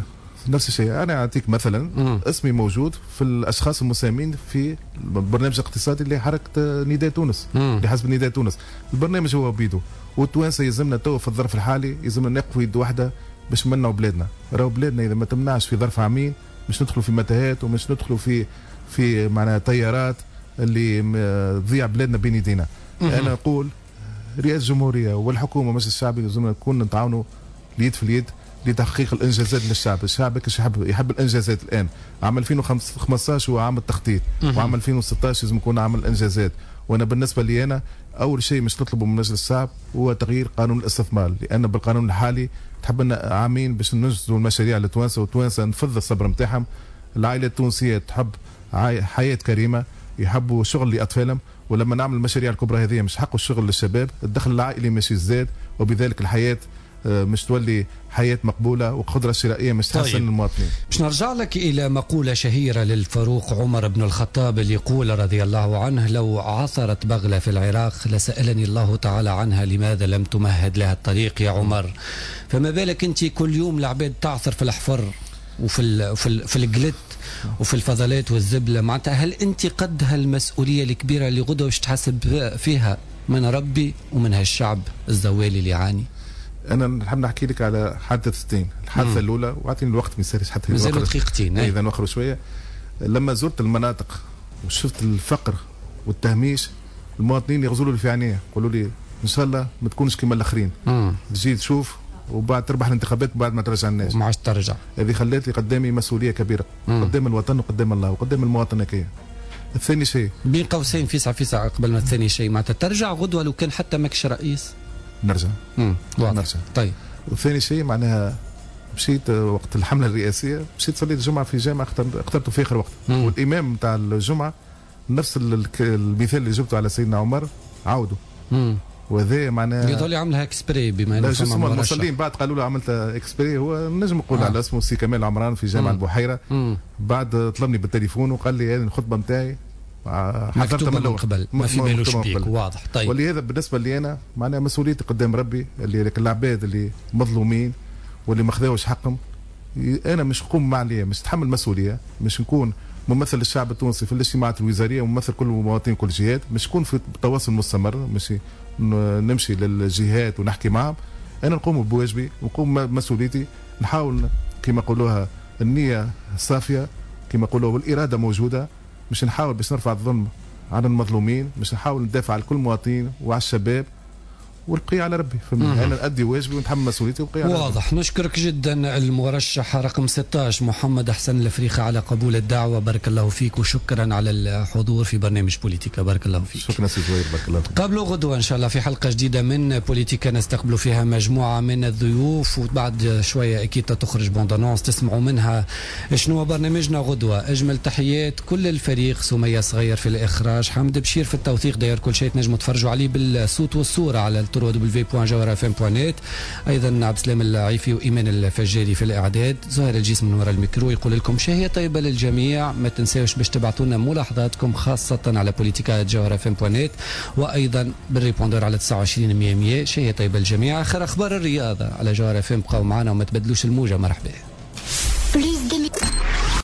نفس الشيء. انا اعطيك مثلا مم. اسمي موجود في الاشخاص المساهمين في البرنامج الاقتصادي اللي حركه نداء تونس مم. اللي حسب نداء تونس. البرنامج هو بيدو، والتوانسه يلزمنا تو في الظرف الحالي يلزمنا نقفوا يد واحده باش نمنعوا بلادنا. راهو بلادنا اذا ما تمنعش في ظرف عامين مش ندخلوا في متاهات ومش ندخلوا في في معناها تيارات اللي تضيع بلادنا بين يدينا. انا اقول رئاسه الجمهوريه والحكومه والمجلس الشعبي لازم نكون نتعاونوا اليد في اليد لتحقيق الانجازات للشعب. الشعب كاش يحب يحب الانجازات الان. عام ألفين وخمسطاش هو عام التخطيط، وعام ألفين وستطاش لازم يكون عام الانجازات. وانا بالنسبه لي انا اول شيء مش نطلبه من مجلس الشعب هو تغيير قانون الاستثمار، لان بالقانون الحالي تحب لنا عامين باش ننجزوا المشاريع للتوانسه، والتوانسه نفض الصبر نتاعهم. العائله التونسيه تحب حياه كريمه، يحبوا شغل لاطفالهم، ولما نعمل المشاريع الكبرى هذه مش حقوا الشغل للشباب، الدخل العائلي مش يزداد، وبذلك الحياه مش تولي حياة مقبولة وقدرة شرائية مش تحسن طيب. المواطنين. باش نرجع لك إلى مقولة شهيرة للفاروق عمر بن الخطاب اللي يقول رضي الله عنه: لو عثرت بغلة في العراق لسألني الله تعالى عنها لماذا لم تمهد لها الطريق يا عمر. فما بالك أنت كل يوم العباد تعثر في الحفر وفي ال في ال في الجلد وفي الفضلات والزبلة. معناتها هل أنت قد هالمسؤولية الكبيرة اللي غدوة باش تحسب فيها من ربي ومن هالشعب الزوالي اللي يعاني؟ انا نحب نحكي لك على حادثتين. الحادثه الاولى واعطيني الوقت ما يسالش حتى مازالوا دقيقتين اذا نوخروا شويه. لما زرت المناطق وشفت الفقر والتهميش، المواطنين يغزلوا لي في عينيه يقولوا لي ان شاء الله ما تكونش كما الاخرين، تجي تشوف وبعد تربح الانتخابات وبعد ما ترجع الناس وما عادش ترجع. هذه خلات لي قدامي مسؤوليه كبيره مم. قدام الوطن وقدام الله وقدام المواطن هكايا. الثاني شيء بين قوسين فيسع فيسع قبل ما الثاني شيء معناتها ترجع غدوه لو كان حتى ماكش رئيس نرجع امم نرجع. طيب. وثاني شيء معناها مشيت وقت الحمله الرئاسيه مشيت صليت الجمعه في جامعه اخترته في اخر وقت مم. والامام نتاع الجمعه نفس المثال اللي جبته على سيدنا عمر عاودوا امم وهذا معناها يظل يعملها اكسبري بما انه فما المصلين بعد قالوا له عملت اكسبري. هو نجم نقول آه. على اسمه سي كمال عمران في جامعه مم. البحيره. مم. بعد طلبني بالتليفون وقال لي هذه الخطبه نتاعي حضرتها من قبل ما في بالوش بيك. واضح. طيب ولهذا بالنسبه لي انا معناها مسؤوليتي قدام ربي اللي العباد اللي مظلومين واللي ما خذاوش حقهم، انا مش نقوم مع عليا مش نتحمل مسؤوليه، مش نكون ممثل الشعب التونسي في الاجتماعات الوزاريه وممثل كل المواطنين كل الجهات، مش نكون في تواصل مستمر، مش نمشي للجهات ونحكي معهم. انا نقوم بواجبي ونقوم بمسؤوليتي، نحاول كما يقولوها النيه صافيه كما يقولوا والاراده موجوده، مش نحاول باش نرفع الظلم على المظلومين، مش نحاول ندافع على كل مواطن وعلى الشباب والبقية على ربي. فهمني انا نأدي واجبي ونتحمل مسؤوليتي والبقية على واضح. ربي. نشكرك جدا المرشح رقم ستة عشر محمد حسن الفريخة على قبول الدعوة. بارك الله فيك وشكرا على الحضور في برنامج بوليتيكا. بارك الله فيك. شكرا سي زوير. بارك الله فيك. قبل غدوة ان شاء الله في حلقة جديدة من بوليتيكا نستقبل فيها مجموعة من الضيوف، وبعد شوية اكيد تخرج بوندانونس تسمعوا منها شنو برنامجنا غدوة. اجمل تحيات كل الفريق، سمية صغير في الاخراج، حمد بشير في التوثيق، داير كل شيء تنجموا تفرجوا عليه بالصوت والصورة على دبليو دبليو بوان جوهر اف ام بوان نت. ايضا عبد السلام العيفي وايمان الفجاري في الاعداد، زهر الجسم من وراء الميكرو يقول لكم شهية طيبة للجميع. ما تنساوش باش تبعتوا لنا ملاحظاتكم خاصة على بوليتيكا جوهر اف ام بوان نت، وايضا بالريبوندر على تسعة وعشرين مية مية. شهية طيبة للجميع. اخر اخبار الرياضة على جوهر اف ام، بقاو معنا وما تبدلوش الموجة. مرحبا.